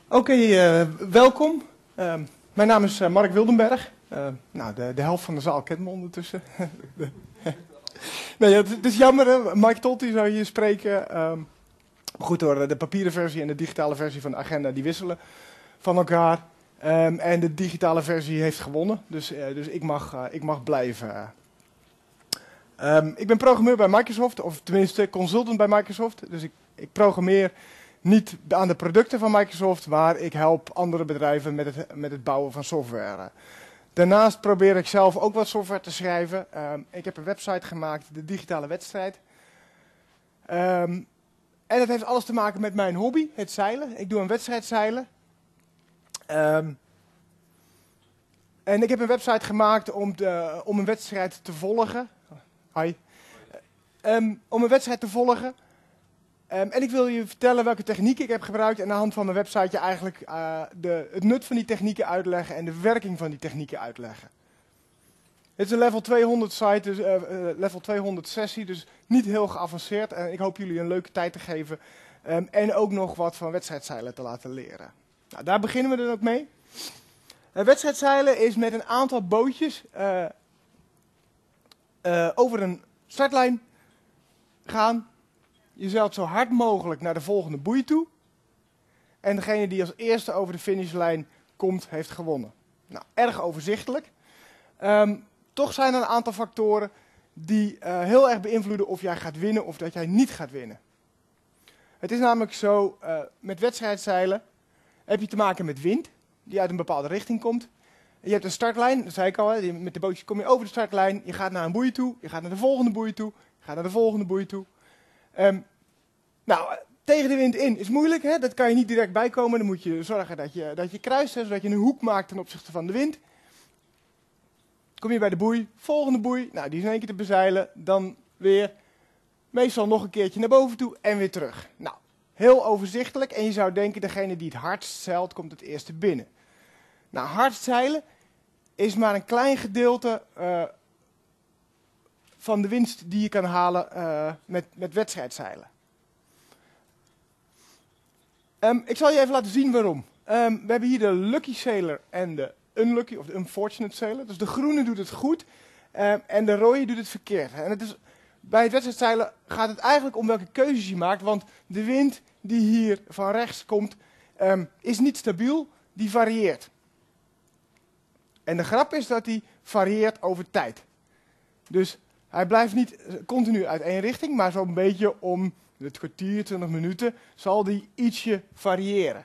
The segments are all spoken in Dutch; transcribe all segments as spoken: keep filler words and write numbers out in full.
Oké, okay, uh, welkom. Uh, mijn naam is uh, Mark Wildenberg. Uh, nou, de, de helft van de zaal kent me ondertussen. nee, het, het is jammer, hè? Mike Totti zou hier spreken. Um, goed hoor, de papieren versie en de digitale versie van de agenda die wisselen van elkaar. Um, en de digitale versie heeft gewonnen, dus, uh, dus ik, mag, uh, ik mag blijven. Um, ik ben programmeur bij Microsoft, of tenminste consultant bij Microsoft. Dus ik, ik programmeer niet aan de producten van Microsoft, maar ik help andere bedrijven met het, met het bouwen van software. Daarnaast probeer ik zelf ook wat software te schrijven. Um, ik heb een website gemaakt, de Digitale Wedstrijd. Um, en dat heeft alles te maken met mijn hobby, het zeilen. Ik doe een wedstrijd zeilen. Um, en ik heb een website gemaakt om, de, om een wedstrijd te volgen. Hi. Um, om een wedstrijd te volgen. Um, en ik wil je vertellen welke technieken ik heb gebruikt en aan de hand van mijn website je eigenlijk uh, de, het nut van die technieken uitleggen en de werking van die technieken uitleggen. Het is een level tweehonderd site, dus, uh, uh, level tweehonderd sessie, dus niet heel geavanceerd. En ik hoop jullie een leuke tijd te geven um, en ook nog wat van wedstrijdzeilen te laten leren. Nou, daar beginnen we dan ook mee. Uh, wedstrijdzeilen is met een aantal bootjes uh, uh, over een startlijn gaan. Je zeilt zo hard mogelijk naar de volgende boei toe. En degene die als eerste over de finishlijn komt, heeft gewonnen. Nou, erg overzichtelijk. Um, toch zijn er een aantal factoren die uh, heel erg beïnvloeden of jij gaat winnen of dat jij niet gaat winnen. Het is namelijk zo, uh, met wedstrijdzeilen heb je te maken met wind, die uit een bepaalde richting komt. Je hebt een startlijn, dat zei ik al, hè, met de bootjes kom je over de startlijn, je gaat naar een boei toe, je gaat naar de volgende boei toe, je gaat naar de volgende boei toe. Um, nou, tegen de wind in is moeilijk, hè? Dat kan je niet direct bijkomen. Dan moet je zorgen dat je, dat je kruist, hè, zodat je een hoek maakt ten opzichte van de wind. Kom je bij de boei, volgende boei, nou die is in één keer te bezeilen, dan weer meestal nog een keertje naar boven toe en weer terug. Nou, heel overzichtelijk en je zou denken degene die het hardst zeilt komt het eerste binnen. Nou, hardst zeilen is maar een klein gedeelte uh, van de winst die je kan halen uh, met, met wedstrijdzeilen. Um, ik zal je even laten zien waarom. Um, we hebben hier de Lucky Sailor en de Unlucky of de Unfortunate Sailor. Dus de groene doet het goed um, en de rode doet het verkeerd. En het is, bij het wedstrijdzeilen gaat het eigenlijk om welke keuzes je maakt, want de wind die hier van rechts komt um, is niet stabiel, die varieert. En de grap is dat die varieert over tijd. Dus hij blijft niet continu uit één richting, maar zo'n beetje om het kwartier, twintig minuten, zal die ietsje variëren.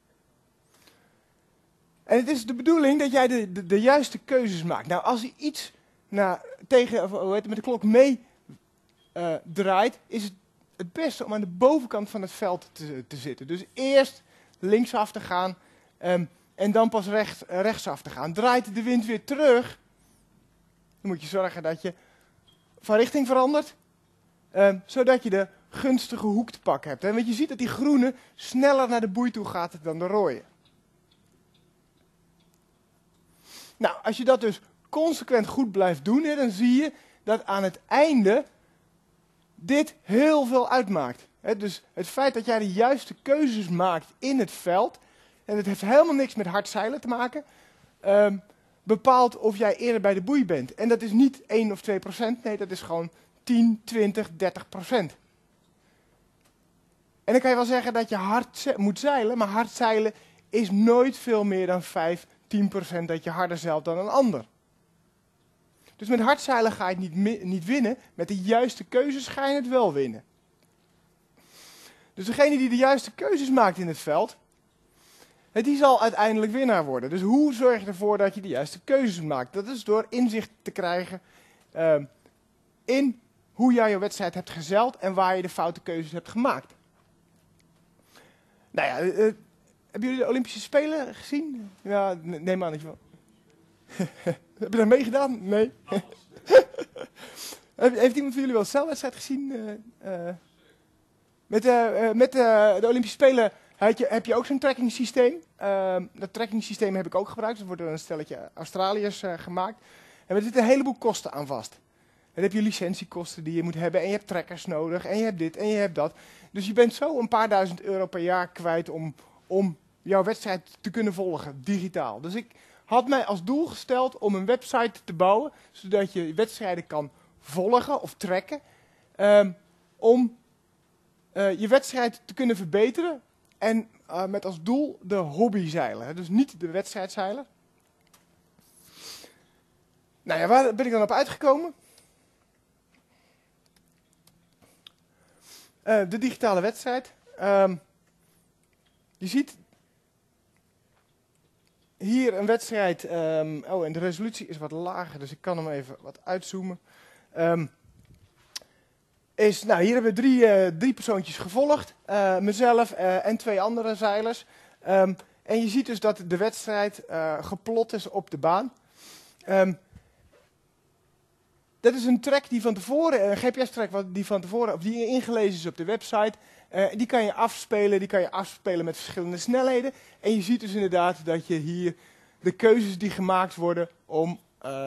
En het is de bedoeling dat jij de, de, de juiste keuzes maakt. Nou, als hij iets nou, tegen, of, hoe heet het, met de klok mee uh, draait, is het het beste om aan de bovenkant van het veld te, te zitten. Dus eerst linksaf te gaan um, en dan pas recht, uh, rechtsaf te gaan. Draait de wind weer terug, dan moet je zorgen dat je van richting verandert, um, zodat je de gunstige hoek te pakken hebt. Hè? Want je ziet dat die groene sneller naar de boei toe gaat dan de rode. Nou, als je dat dus consequent goed blijft doen, hè, dan zie je dat aan het einde dit heel veel uitmaakt. Hè? Dus het feit dat jij de juiste keuzes maakt in het veld, en het heeft helemaal niks met hard zeilen te maken, um, bepaalt of jij eerder bij de boei bent. En dat is niet één of twee procent, nee, dat is gewoon tien, twintig, dertig procent. En dan kan je wel zeggen dat je hard ze- moet zeilen, maar hard zeilen is nooit veel meer dan vijf, tien procent dat je harder zeilt dan een ander. Dus met hard zeilen ga je het niet, mi- niet winnen, met de juiste keuzes ga je het wel winnen. Dus degene die de juiste keuzes maakt in het veld, die zal uiteindelijk winnaar worden. Dus hoe zorg je ervoor dat je de juiste keuzes maakt? Dat is door inzicht te krijgen uh, in hoe jij je wedstrijd hebt gezeild en waar je de foute keuzes hebt gemaakt. Nou ja, uh, uh, hebben jullie de Olympische Spelen gezien? Ja, neem aan dat je wel. Heb je daar meegedaan? Nee. Heeft iemand van jullie wel een zeilwedstrijd gezien? Uh, uh, met uh, uh, met uh, de Olympische Spelen heb je, heb je ook zo'n tracking systeem. Uh, dat tracking systeem heb ik ook gebruikt. Dat wordt door een stelletje Australiërs uh, gemaakt. En er zitten een heleboel kosten aan vast. Dan heb je licentiekosten die je moet hebben en je hebt trackers nodig en je hebt dit en je hebt dat. Dus je bent zo een paar duizend euro per jaar kwijt om, om jouw wedstrijd te kunnen volgen, digitaal. Dus ik had mij als doel gesteld om een website te bouwen, zodat je wedstrijden kan volgen of tracken, um, om uh, je wedstrijd te kunnen verbeteren. En uh, met als doel de hobbyzeiler, hè, dus niet de wedstrijdzeiler. Nou ja, waar ben ik dan op uitgekomen? Uh, de digitale wedstrijd. Um, je ziet hier een wedstrijd. Um, oh, en de resolutie is wat lager, dus ik kan hem even wat uitzoomen. Um, is, nou, hier hebben we drie, uh, drie persoontjes gevolgd. Uh, mezelf uh, en twee andere zeilers. Um, en je ziet dus dat de wedstrijd uh, geplot is op de baan. Um, dat is een track die van tevoren, een G P S-track die van tevoren, of die ingelezen is op de website. Uh, die kan je afspelen, die kan je afspelen met verschillende snelheden. En je ziet dus inderdaad dat je hier de keuzes die gemaakt worden om Uh,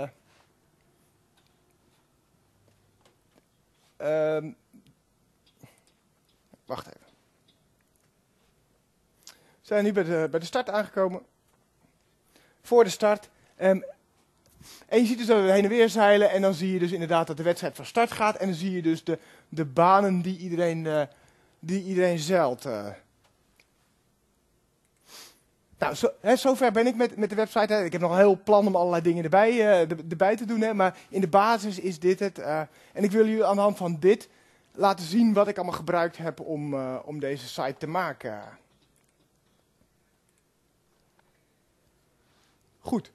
Um, wacht even. We zijn nu bij de, bij de start aangekomen. Voor de start. Um, en je ziet dus dat we heen en weer zeilen. En dan zie je dus inderdaad dat de wedstrijd van start gaat. En dan zie je dus de, de banen die iedereen, uh, die iedereen zeilt. Uh. Nou, zo, hè, zover ben ik met, met de website. Hè. Ik heb nog een heel plan om allerlei dingen erbij, uh, de, erbij te doen. Hè. Maar in de basis is dit het. Uh, en ik wil jullie aan de hand van dit laten zien wat ik allemaal gebruikt heb om, uh, om deze site te maken. Goed.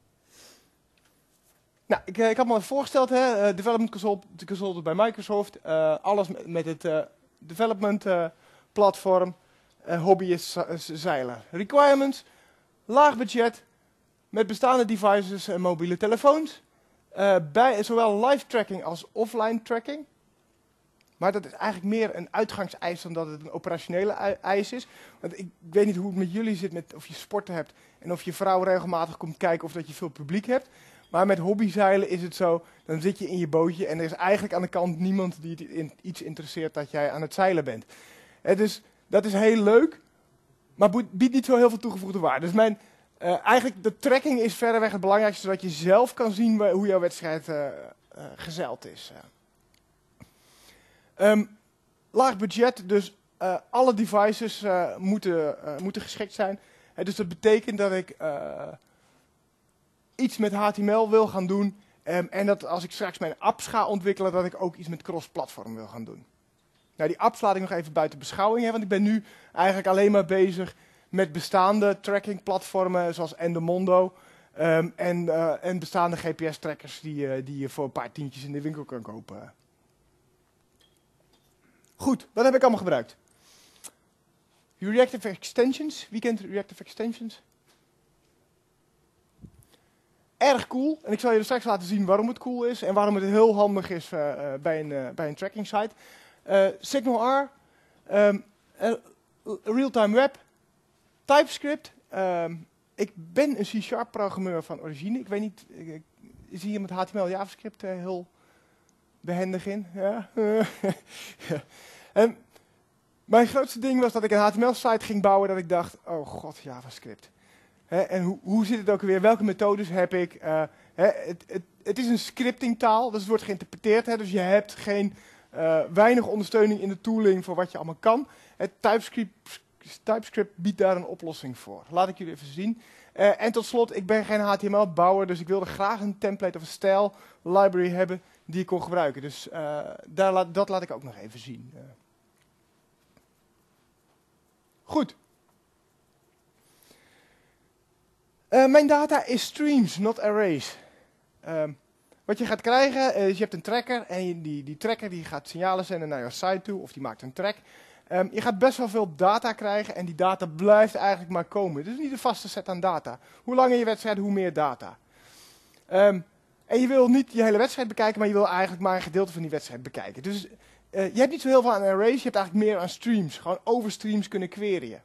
Nou, ik, ik had me al voorgesteld, hè, uh, Development Consultant, consultant bij Microsoft. Uh, alles met, met het uh, development uh, platform. Uh, hobbyist zeilen. Requirements, laag budget, met bestaande devices en mobiele telefoons. Uh, bij zowel live tracking als offline tracking. Maar dat is eigenlijk meer een uitgangseis dan dat het een operationele eis is. Want ik, ik weet niet hoe het met jullie zit, met of je sporten hebt en of je vrouw regelmatig komt kijken of dat je veel publiek hebt. Maar met hobbyzeilen is het zo, dan zit je in je bootje en er is eigenlijk aan de kant niemand die het in iets interesseert dat jij aan het zeilen bent. Het is... Dat is heel leuk, maar biedt niet zo heel veel toegevoegde waarde. Dus mijn, uh, eigenlijk de tracking is verreweg het belangrijkste, zodat je zelf kan zien waar, hoe jouw wedstrijd uh, uh, gezeild is. Um, laag budget, dus uh, alle devices uh, moeten, uh, moeten geschikt zijn. He, dus dat betekent dat ik uh, iets met H T M L wil gaan doen. Um, en dat als ik straks mijn apps ga ontwikkelen, dat ik ook iets met cross-platform wil gaan doen. Nou, die apps laat ik nog even buiten beschouwing, hè, want ik ben nu eigenlijk alleen maar bezig met bestaande tracking-platformen zoals Endomondo um, en, uh, en bestaande G P S-trackers die, uh, die je voor een paar tientjes in de winkel kan kopen. Goed, wat heb ik allemaal gebruikt? Reactive Extensions. Wie kent Reactive Extensions? Erg cool. En ik zal je straks laten zien waarom het cool is en waarom het heel handig is uh, uh, bij, een, uh, bij een tracking site. Uh, SignalR, um, uh, Realtime Web, TypeScript. Um, ik ben een C-sharp programmeur van origine. Ik weet niet, ik, is hier met H T M L JavaScript uh, heel behendig in? Ja. um, mijn grootste ding was dat ik een H T M L-site ging bouwen dat ik dacht, oh god, JavaScript. He, en hoe, hoe zit het ook weer? Welke methodes heb ik? Uh, he, het, het, het is een scriptingtaal, dus het wordt geïnterpreteerd. He, dus je hebt geen... Uh, weinig ondersteuning in de tooling voor wat je allemaal kan. Het TypeScript, TypeScript biedt daar een oplossing voor. Laat ik jullie even zien. Uh, en tot slot, ik ben geen H T M L-bouwer, dus ik wilde graag een template of een stijl library hebben die ik kon gebruiken. Dus uh, daar la dat laat ik ook nog even zien. Uh. Goed. Uh, mijn data is streams, not arrays. Uh, Wat je gaat krijgen, is je hebt een tracker en die, die tracker die gaat signalen zenden naar jouw site toe, of die maakt een track. Um, je gaat best wel veel data krijgen en die data blijft eigenlijk maar komen. Het is niet een vaste set aan data. Hoe langer je wedstrijd, hoe meer data. Um, en je wil niet je hele wedstrijd bekijken, maar je wil eigenlijk maar een gedeelte van die wedstrijd bekijken. Dus uh, je hebt niet zo heel veel aan arrays, je hebt eigenlijk meer aan streams. Gewoon over streams kunnen queryen.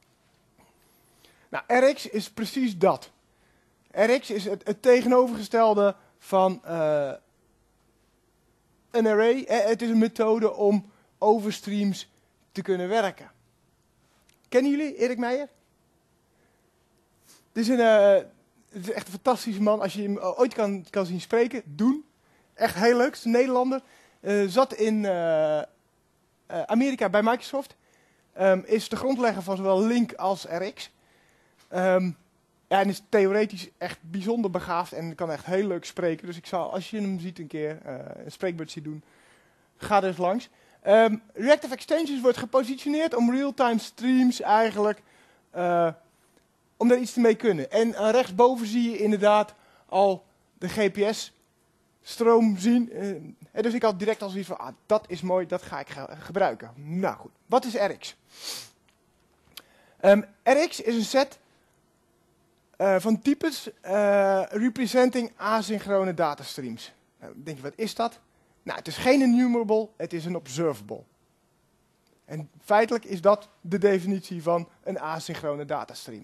Nou, R X is precies dat. R X is het, het tegenovergestelde van uh, een array. Eh, het is een methode om over streams te kunnen werken. Kennen jullie Erik Meijer? Het is, een, uh, het is echt een fantastische man. Als je hem ooit kan, kan zien spreken, doen. Echt heel leuk. Het is een Nederlander. Uh, zat in uh, uh, Amerika bij Microsoft. Um, is de grondlegger van zowel Link als R X. Um, ja, en is theoretisch echt bijzonder begaafd en kan echt heel leuk spreken. Dus ik zou, als je hem ziet een keer, uh, een spreekbeurt ziet doen, ga er eens langs. Um, Reactive Extensions wordt gepositioneerd om real-time streams eigenlijk, uh, om daar iets mee kunnen. En uh, rechtsboven zie je inderdaad al de G P S-stroom zien. Uh, en dus ik had direct al zoiets van, ah, dat is mooi, dat ga ik ge gebruiken. Nou goed, wat is R X? Um, R X is een set uh, van types uh, representing asynchrone datastreams. Nou, dan denk je, wat is dat? Nou, het is geen enumerable, het is een observable. En feitelijk is dat de definitie van een asynchrone datastream.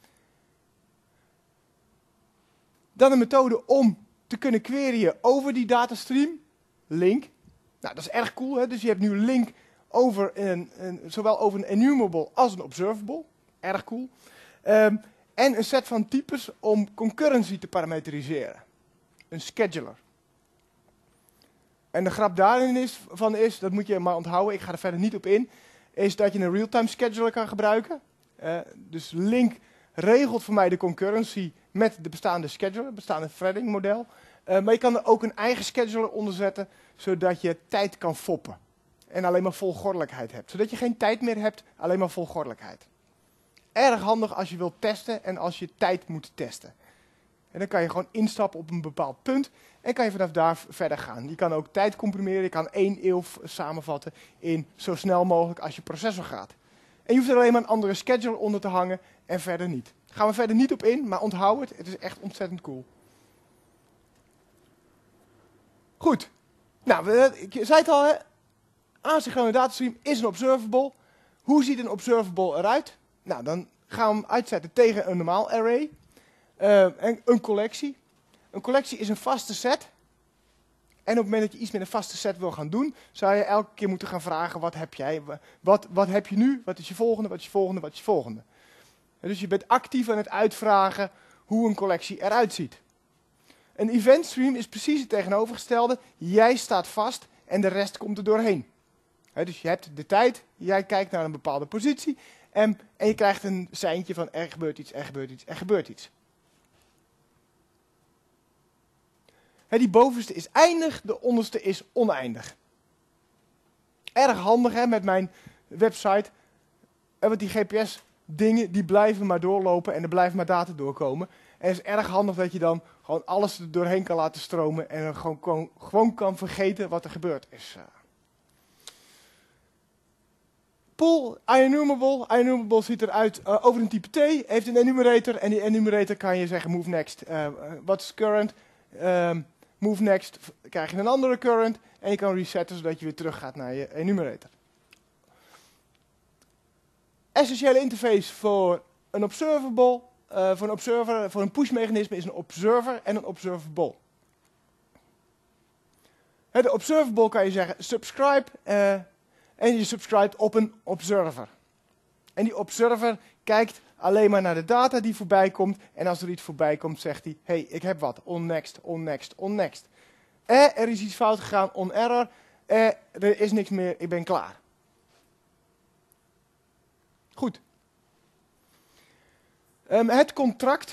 Dan een methode om te kunnen queryen over die datastream, link. Nou, dat is erg cool, hè? Dus je hebt nu link over een, een, zowel over een enumerable als een observable. Erg cool. Um, en een set van types om concurrency te parametriseren. Een scheduler. En de grap daarin is, van is, dat moet je maar onthouden, ik ga er verder niet op in, is dat je een real-time scheduler kan gebruiken. Uh, dus link regelt voor mij de concurrency met de bestaande scheduler, het bestaande threading model. Uh, maar je kan er ook een eigen scheduler onder zetten, zodat je tijd kan foppen. En alleen maar volgordelijkheid hebt. Zodat je geen tijd meer hebt, alleen maar volgordelijkheid. Erg handig als je wilt testen en als je tijd moet testen. En dan kan je gewoon instappen op een bepaald punt en kan je vanaf daar verder gaan. Je kan ook tijd comprimeren, je kan één eeuw samenvatten in zo snel mogelijk als je processor gaat. En je hoeft er alleen maar een andere scheduler onder te hangen en verder niet. Daar gaan we verder niet op in, maar onthoud het, het is echt ontzettend cool. Goed. Nou, ik zei het al, hè. Asynchrone datastream is een observable. Hoe ziet een observable eruit? Nou, dan gaan we hem uitzetten tegen een normaal array. Uh, en een collectie. Een collectie is een vaste set. En op het moment dat je iets met een vaste set wil gaan doen, zou je elke keer moeten gaan vragen, wat heb jij? Wat, wat heb je nu? Wat is je volgende? Wat is je volgende? Wat is je volgende? En dus je bent actief aan het uitvragen hoe een collectie eruit ziet. Een event stream is precies het tegenovergestelde. Jij staat vast en de rest komt er doorheen. He, dus je hebt de tijd, jij kijkt naar een bepaalde positie en, en je krijgt een seintje van er gebeurt iets, er gebeurt iets, er gebeurt iets. He, die bovenste is eindig, de onderste is oneindig. Erg handig hè, met mijn website. En want die G P S dingen die blijven maar doorlopen en er blijven maar data doorkomen. En het is erg handig dat je dan gewoon alles er doorheen kan laten stromen en gewoon, gewoon, gewoon kan vergeten wat er gebeurd is. Pool, enumerable. Enumerable ziet eruit uh, over een type T, heeft een enumerator en die enumerator kan je zeggen move next. Uh, Wat is current? Um, move next, krijg je een andere current en je kan resetten zodat je weer terug gaat naar je enumerator. Essentiële interface voor een observable, uh, voor een observer, voor een push-mechanisme is een observer en een observable. De observable kan je zeggen subscribe uh, en je subscribt op een observer. En die observer kijkt alleen maar naar de data die voorbij komt en als er iets voorbij komt zegt hij, hey, ik heb wat, on next, on next, on next. Eh, er is iets fout gegaan, on error, eh, er is niks meer, ik ben klaar. Goed. Um, het contract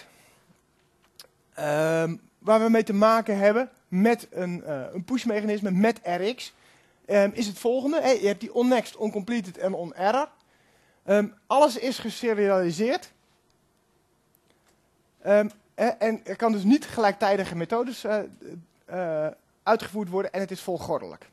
um, waar we mee te maken hebben met een, uh, een push-mechanisme, met R X, um, is het volgende. Hey, je hebt die onNext, onCompleted en onError. Um, alles is geserialiseerd. Um, en er kan dus niet gelijktijdige methodes uh, uh, uitgevoerd worden en het is volgordelijk.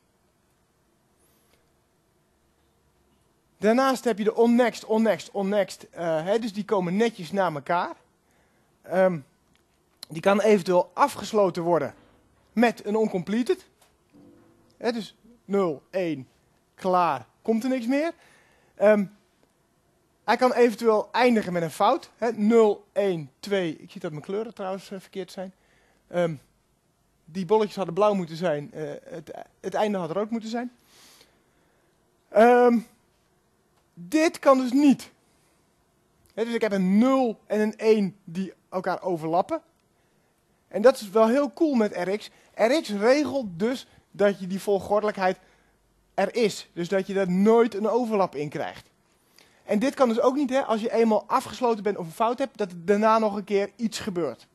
Daarnaast heb je de onNext, onNext, onNext. Uh, hè, dus die komen netjes na elkaar. Um, die kan eventueel afgesloten worden met een onCompleted. Hè, dus nul, één, klaar, komt er niks meer. Um, hij kan eventueel eindigen met een fout. Hè, nul, één, twee. Ik zie dat mijn kleuren trouwens uh, verkeerd zijn. Um, die bolletjes hadden blauw moeten zijn. Uh, het, het einde had rood moeten zijn. Um, Dit kan dus niet. He, dus ik heb een nul en een één die elkaar overlappen. En dat is wel heel cool met R X. R X regelt dus dat je die volgordelijkheid er is. Dus dat je er nooit een overlap in krijgt. En dit kan dus ook niet, hè, als je eenmaal afgesloten bent of een fout hebt, dat er daarna nog een keer iets gebeurt.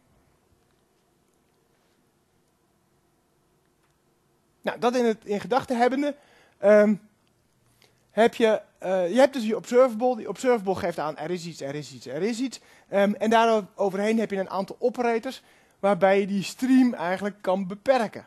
Nou, dat in, het, in gedachten hebbende, um, heb je, uh, je hebt dus je observable. Die observable geeft aan, er is iets, er is iets, er is iets. Um, en daaroverheen heb je een aantal operators, waarbij je die stream eigenlijk kan beperken.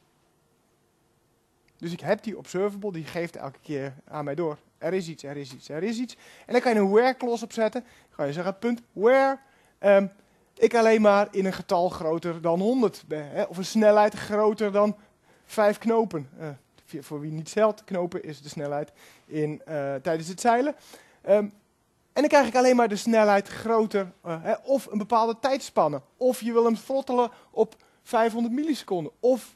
Dus ik heb die observable, die geeft elke keer aan mij door. Er is iets, er is iets, er is iets. En dan kan je een where-clause opzetten. Dan kan je zeggen, punt where, um, ik alleen maar in een getal groter dan honderd ben. Hè, of een snelheid groter dan vijf knopen. Uh, voor wie niet zeilt, knopen is de snelheid in, uh, tijdens het zeilen. Um, en dan krijg ik alleen maar de snelheid groter, uh, hè, of een bepaalde tijdspanne. Of je wil hem throttelen op vijfhonderd milliseconden. Of...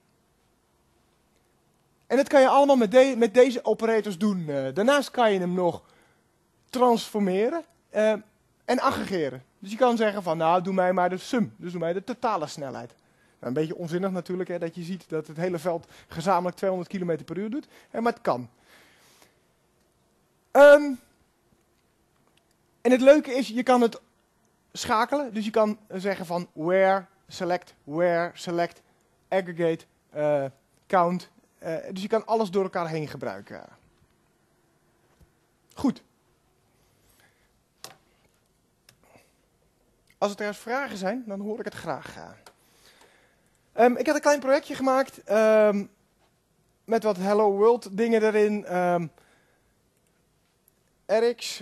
En dat kan je allemaal met, de, met deze operators doen. Uh, daarnaast kan je hem nog transformeren uh, en aggregeren. Dus je kan zeggen van, nou, doe mij maar de sum. Dus doe mij de totale snelheid. Nou, een beetje onzinnig natuurlijk, hè, dat je ziet dat het hele veld gezamenlijk tweehonderd kilometer per uur doet. Hè, maar het kan. Um, en het leuke is, je kan het schakelen. Dus je kan zeggen van where, select, where, select, aggregate, uh, count. Uh, dus je kan alles door elkaar heen gebruiken. Goed. Als er trouwens vragen zijn, dan hoor ik het graag. Um, ik heb een klein projectje gemaakt um, met wat Hello World dingen erin. Um, R X.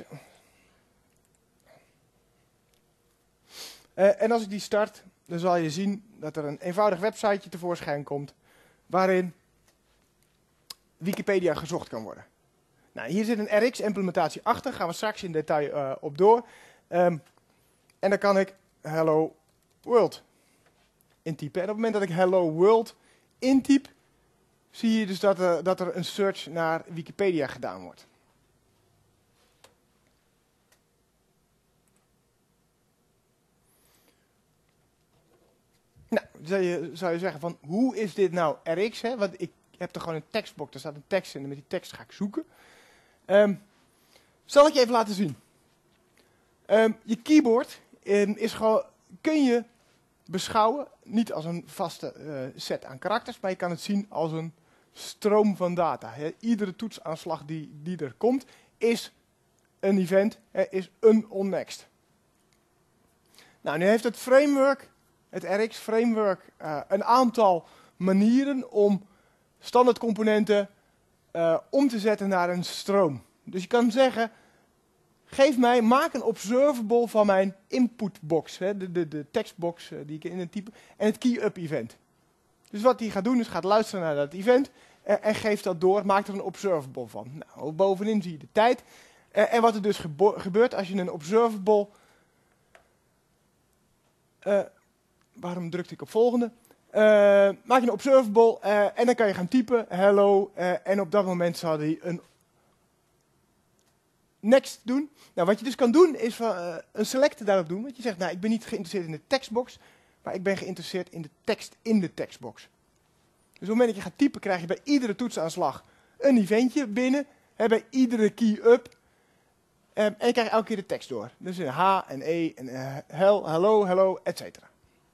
Uh, en als ik die start, dan zal je zien dat er een eenvoudig websiteje tevoorschijn komt, waarin Wikipedia gezocht kan worden. Nou, hier zit een R X-implementatie achter, daar gaan we straks in detail uh, op door. Um, en dan kan ik Hello World intypen. En op het moment dat ik Hello World intyp, zie je dus dat, uh, dat er een search naar Wikipedia gedaan wordt. Nou, zou je, zou je zeggen van, hoe is dit nou R X? Hè? Want ik heb er gewoon een tekstbox, er staat een tekst in en met die tekst ga ik zoeken. Um, zal ik je even laten zien. Um, je keyboard um, is gewoon, kun je beschouwen, niet als een vaste uh, set aan karakters, maar je kan het zien als een stroom van data. He, iedere toetsaanslag die, die er komt, is een event, he, is een onNext. Nou, nu heeft het framework, het R X framework, uh, een aantal manieren om standaardcomponenten uh, om te zetten naar een stroom. Dus je kan zeggen, geef mij, maak een observable van mijn inputbox, hè, de, de, de tekstbox uh, die ik in een type, en het key-up event. Dus wat hij gaat doen is gaat luisteren naar dat event uh, en geeft dat door, maakt er een observable van. Nou, bovenin zie je de tijd. Uh, en wat er dus gebeurt als je een observable... Uh, waarom drukte ik op volgende? Uh, maak je een observable uh, en dan kan je gaan typen, hello, uh, en op dat moment zal hij een next doen. Nou, wat je dus kan doen is van, uh, een select daarop doen, want je zegt, nou, ik ben niet geïnteresseerd in de tekstbox, maar ik ben geïnteresseerd in de tekst in de tekstbox. Dus op het moment dat je gaat typen, krijg je bij iedere toetsaanslag een eventje binnen, hè, bij iedere key-up, um, en je krijgt elke keer de tekst door. Dus een H en E en uh, hel, hello, hello, et cetera.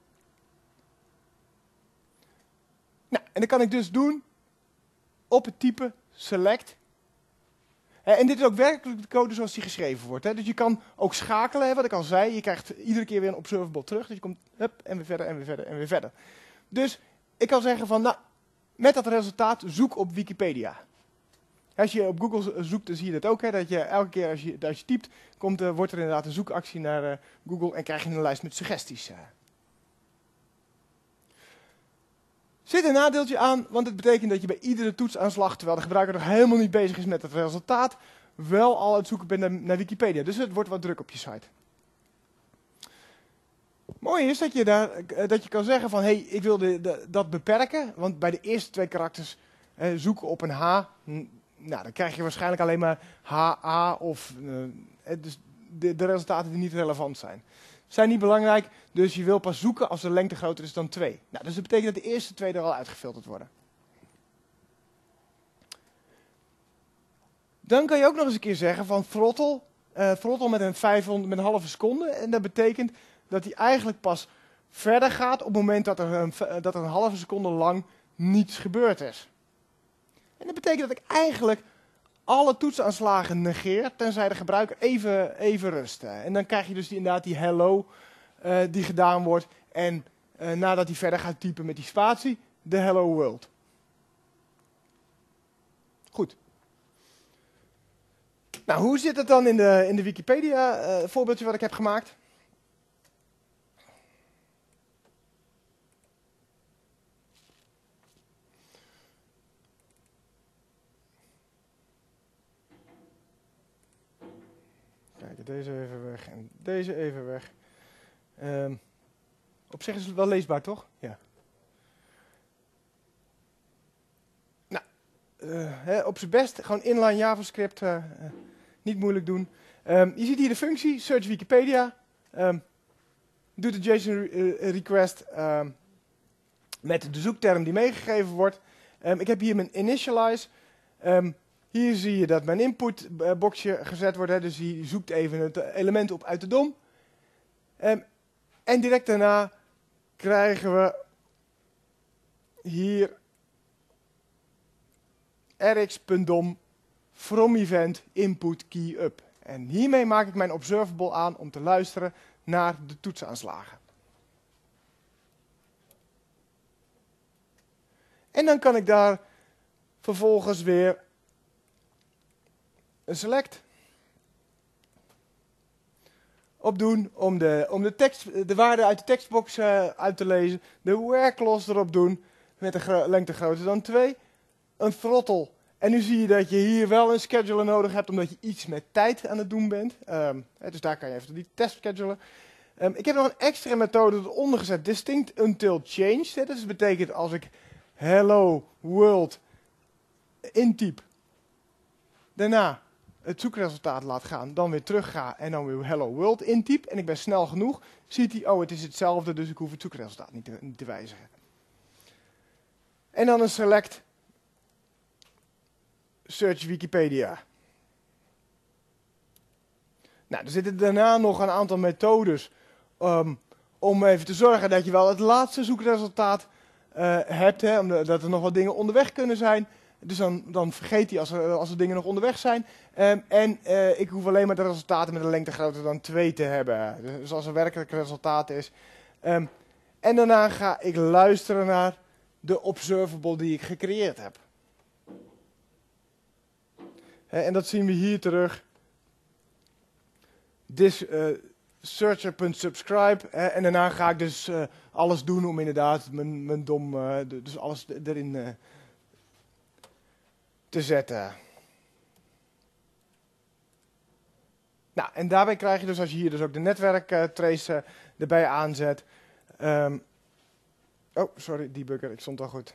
Nou, en dan kan ik dus doen op het type select. Uh, en dit is ook werkelijk de code zoals die geschreven wordt. Hè. Dus je kan ook schakelen, hè, wat ik al zei. Je krijgt iedere keer weer een observable terug. Dus je komt hup, en weer verder en weer verder en weer verder. Dus ik kan zeggen van, nou, met dat resultaat zoek op Wikipedia. Als je op Google zoekt, dan zie je dat ook. Hè, dat je elke keer als je, als je typt, komt, uh, wordt er inderdaad een zoekactie naar uh, Google en krijg je een lijst met suggesties. Uh. Zit een nadeeltje aan, want het betekent dat je bij iedere toetsaanslag, terwijl de gebruiker nog helemaal niet bezig is met het resultaat, wel al aan het zoeken bent naar, naar Wikipedia. Dus het wordt wat druk op je site. Mooi is dat je, daar, dat je kan zeggen van, hé, hey, ik wil de, de, dat beperken, want bij de eerste twee karakters eh, zoeken op een H, nou, dan krijg je waarschijnlijk alleen maar H A of, uh, dus de, de resultaten die niet relevant zijn. Zijn niet belangrijk, dus je wil pas zoeken als de lengte groter is dan twee. Nou, dus dat betekent dat de eerste twee er al uitgefilterd worden. Dan kan je ook nog eens een keer zeggen van throttle, uh, throttle met een, vijfhonderd, met een halve seconde. En dat betekent dat hij eigenlijk pas verder gaat op het moment dat er een, dat er een halve seconde lang niets gebeurd is. En dat betekent dat ik eigenlijk alle toetsaanslagen negeer, tenzij de gebruiker even, even rust. En dan krijg je dus die, inderdaad die hello uh, die gedaan wordt. En uh, nadat hij verder gaat typen met die spatie, de hello world. Goed. Nou, hoe zit het dan in de, in de Wikipedia uh, voorbeeldje wat ik heb gemaakt? Kijk, deze even weg en deze even weg. Um, op zich is het wel leesbaar, toch? Ja. Nou, uh, hè, op zijn best, gewoon inline JavaScript, uh, uh, niet moeilijk doen. Um, je ziet hier de functie, search Wikipedia. Um, doet de JSON re request um, met de zoekterm die meegegeven wordt. Um, ik heb hier mijn initialize. Um, Hier zie je dat mijn inputboxje gezet wordt. Hè, dus die zoekt even het element op uit de D O M. Um, en direct daarna krijgen we hier rx.dom from event input key up. En hiermee maak ik mijn observable aan om te luisteren naar de toetsaanslagen. En dan kan ik daar vervolgens weer een select op doen om de, om de, tekst, de waarde uit de tekstbox uh, uit te lezen. De where clause erop doen met een gro lengte groter dan twee. Een throttle. En nu zie je dat je hier wel een scheduler nodig hebt omdat je iets met tijd aan het doen bent. Um, dus daar kan je even die test schedulen. Um, ik heb nog een extra methode eronder gezet. Distinct until changed. Hè. Dus dat betekent als ik hello world intyp. Daarna het zoekresultaat laat gaan, dan weer terug ga en dan weer hello world intyp. En ik ben snel genoeg, ziet hij, oh het is hetzelfde, dus ik hoef het zoekresultaat niet te, niet te wijzigen. En dan een select search Wikipedia. Nou, er zitten daarna nog een aantal methodes um, om even te zorgen dat je wel het laatste zoekresultaat uh, hebt, hè, omdat er nog wat dingen onderweg kunnen zijn. Dus dan, dan vergeet hij als er, als er dingen nog onderweg zijn. Um, en uh, ik hoef alleen maar de resultaten met een lengte groter dan twee te hebben. Dus als er werkelijk resultaat is. Um, en daarna ga ik luisteren naar de observable die ik gecreëerd heb. He, en dat zien we hier terug. This uh, searcher.subscribe. En daarna ga ik dus uh, alles doen om inderdaad mijn, mijn dom, uh, dus alles erin uh, te zetten. Nou, en daarbij krijg je dus, als je hier dus ook de netwerktrace uh, erbij aanzet. Um, oh, sorry, debugger, ik stond al goed.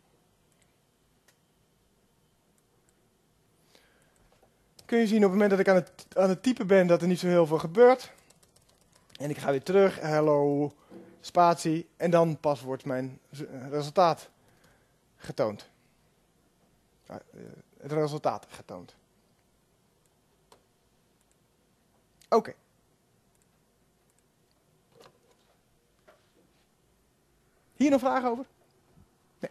Kun je zien op het moment dat ik aan het, aan het typen ben dat er niet zo heel veel gebeurt. En ik ga weer terug, hello, spatie, en dan pas wordt mijn resultaat getoond. Uh, het resultaat getoond. Oké. Okay. Hier nog vragen over? Nee.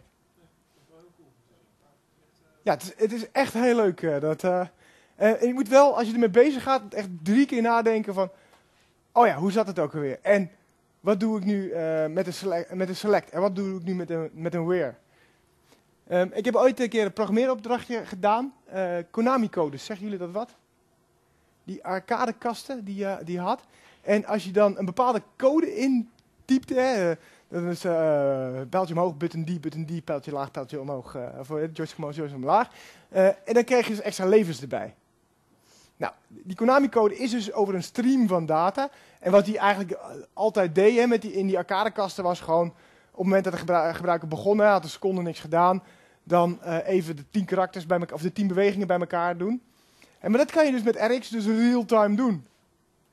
Ja, het is, het is echt heel leuk. Uh, dat, uh, uh, en je moet wel, als je ermee bezig gaat, echt drie keer nadenken van... Oh ja, hoe zat het ook alweer? En wat doe ik nu uh, met, een select, met een select? En wat doe ik nu met een, met een where? Um, ik heb ooit een keer een programmeeropdrachtje gedaan. Uh, Konami-codes, zeggen jullie dat wat? Die arcadekasten die je die had. En als je dan een bepaalde code intypte, hè, dat is uh, pijltje omhoog, button D, button D, pijltje laag, pijltje omhoog, uh, voor joystick omhoog, joystick omlaag. Uh, en dan kreeg je dus extra levens erbij. Nou, die Konami-code is dus over een stream van data. En wat hij eigenlijk altijd deed hè, met die, in die arcadekasten was gewoon... Op het moment dat de gebru gebruiker begon, had een seconde niks gedaan... dan uh, even de tien karakters bij elkaar, of de tien bewegingen bij elkaar doen. En maar dat kan je dus met R X dus real-time doen.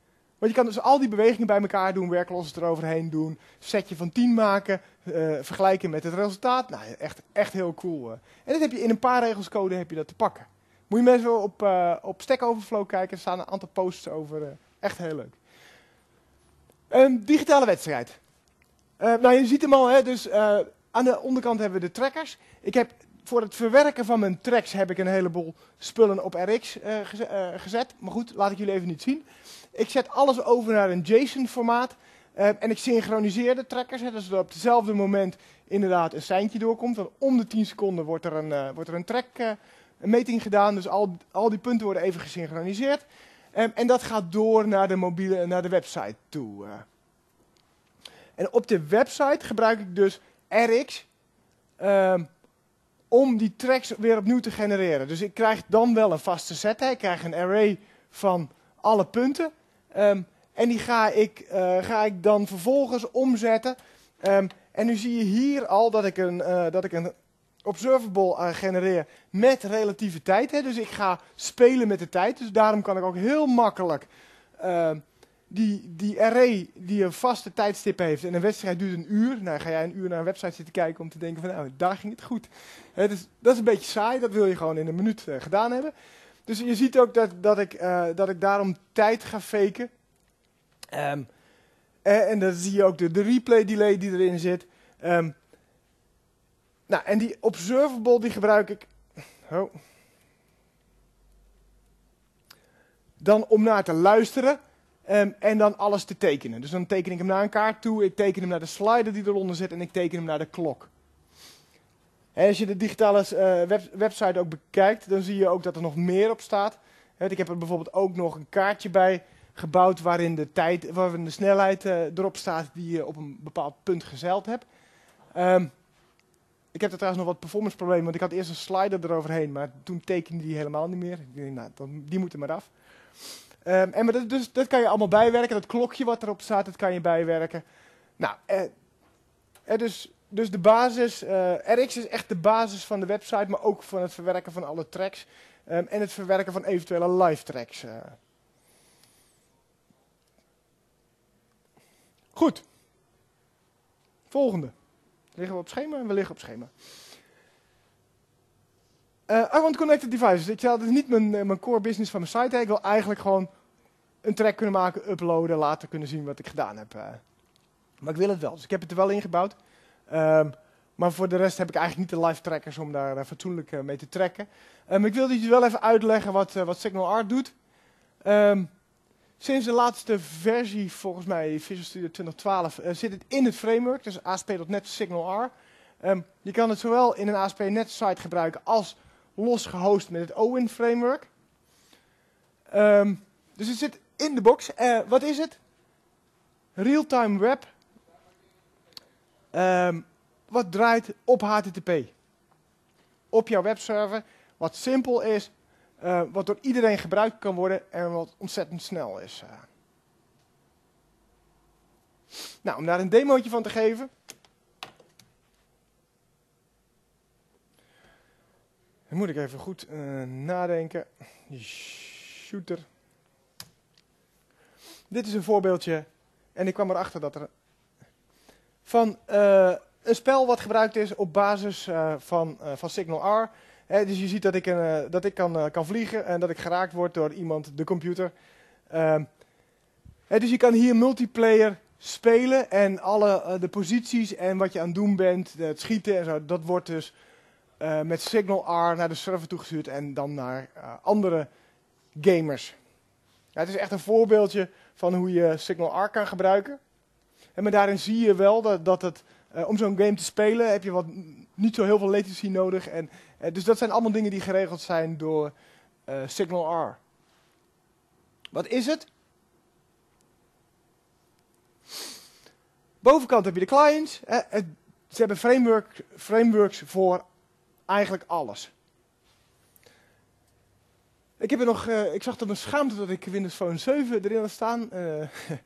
Want je kan dus al die bewegingen bij elkaar doen, werklossen eroverheen doen, setje van tien maken, uh, vergelijken met het resultaat. Nou, echt, echt heel cool. Uh. En dat heb je in een paar regels code heb je dat te pakken. Moet je mensen op, uh, op Stack Overflow kijken, er staan een aantal posts over. Uh, echt heel leuk. Een digitale wedstrijd. Uh, nou, je ziet hem al, hè, dus uh, aan de onderkant hebben we de trackers. Ik heb voor het verwerken van mijn tracks heb ik een heleboel spullen op R X uh, geze uh, gezet. Maar goed, laat ik jullie even niet zien. Ik zet alles over naar een JSON-formaat. Uh, en ik synchroniseer de trackers, hè, dus dat op hetzelfde moment inderdaad een seintje doorkomt. Want om de tien seconden wordt er een, uh, wordt er een track uh, een meting gedaan. Dus al, al die punten worden even gesynchroniseerd. Um, en dat gaat door naar de mobiele, naar de website toe. Uh. En op de website gebruik ik dus R X um, om die tracks weer opnieuw te genereren. Dus ik krijg dan wel een vaste set. Hè. Ik krijg een array van alle punten. Um, en die ga ik, uh, ga ik dan vervolgens omzetten. Um, en nu zie je hier al dat ik een, uh, dat ik een observable uh, genereer met relatieve tijd. Hè. Dus ik ga spelen met de tijd. Dus daarom kan ik ook heel makkelijk uh, die, die array die een vaste tijdstip heeft. En een wedstrijd duurt een uur. Nou, ga jij een uur naar een website zitten kijken om te denken van nou, daar ging het goed. Hè, dus, dat is een beetje saai. Dat wil je gewoon in een minuut uh, gedaan hebben. Dus je ziet ook dat, dat, ik, uh, dat ik daarom tijd ga faken. Um, en, en dan zie je ook de, de replay delay die erin zit. Um, nou, en die observable die gebruik ik oh, dan om naar te luisteren um, en dan alles te tekenen. Dus dan teken ik hem naar een kaart toe, ik teken hem naar de slider die eronder zit en ik teken hem naar de klok. En als je de digitale uh, web, website ook bekijkt, dan zie je ook dat er nog meer op staat. He, ik heb er bijvoorbeeld ook nog een kaartje bij gebouwd waarin de tijd, waarin de snelheid uh, erop staat die je op een bepaald punt gezeild hebt. Um, ik heb er trouwens nog wat performance problemen, want ik had eerst een slider eroverheen, maar toen tekende die helemaal niet meer. Ik denk, nou, dan, die moeten maar af. Um, en maar dat, dus, dat kan je allemaal bijwerken. Dat klokje wat erop staat, dat kan je bijwerken. Nou, eh, eh, dus, dus de basis, uh, R X is echt de basis van de website, maar ook van het verwerken van alle tracks. Um, en het verwerken van eventuele live tracks. Uh. Goed. Volgende. Liggen we op schema? We liggen op schema. Uh, I want connected devices. Ik zei, dat is niet mijn, mijn core business van mijn site. Hè. Ik wil eigenlijk gewoon een track kunnen maken, uploaden, later kunnen zien wat ik gedaan heb. Uh. Maar ik wil het wel. Dus ik heb het er wel ingebouwd. Um, maar voor de rest heb ik eigenlijk niet de live trackers om daar uh, fatsoenlijk uh, mee te tracken. Um, ik wilde je wel even uitleggen wat, uh, wat SignalR doet. Um, Sinds de laatste versie, volgens mij Visual Studio twintig twaalf, uh, zit het in het framework, dus A S P punt net SignalR. Um, je kan het zowel in een A S P punt net site gebruiken als los gehost met het O W I N framework. Um, dus het zit in de box. Uh, wat is het? Real-time web. Um, wat draait op H T T P. Op jouw webserver. Wat simpel is. Uh, wat door iedereen gebruikt kan worden en wat ontzettend snel is. Uh. Nou, om daar een demootje van te geven. Dan moet ik even goed uh, nadenken. Shooter. Dit is een voorbeeldje. En ik kwam erachter dat er van uh, een spel wat gebruikt is op basis uh, van, uh, van SignalR. He, dus je ziet dat ik, een, uh, dat ik kan, uh, kan vliegen en dat ik geraakt word door iemand, de computer. Uh, he, dus je kan hier multiplayer spelen en alle uh, de posities en wat je aan het doen bent, het schieten en zo, dat wordt dus uh, met SignalR naar de server toegestuurd en dan naar uh, andere gamers. Ja, het is echt een voorbeeldje van hoe je SignalR kan gebruiken. En maar daarin zie je wel dat, dat het, uh, om zo'n game te spelen heb je wat, niet zo heel veel latency nodig. En, uh, dus dat zijn allemaal dingen die geregeld zijn door uh, SignalR. Wat is het? Bovenkant heb je de clients. Uh, het, ze hebben framework, frameworks voor eigenlijk alles. Ik, heb er nog, uh, ik zag tot mijn schaamte dat ik Windows Phone zeven erin had staan. Uh,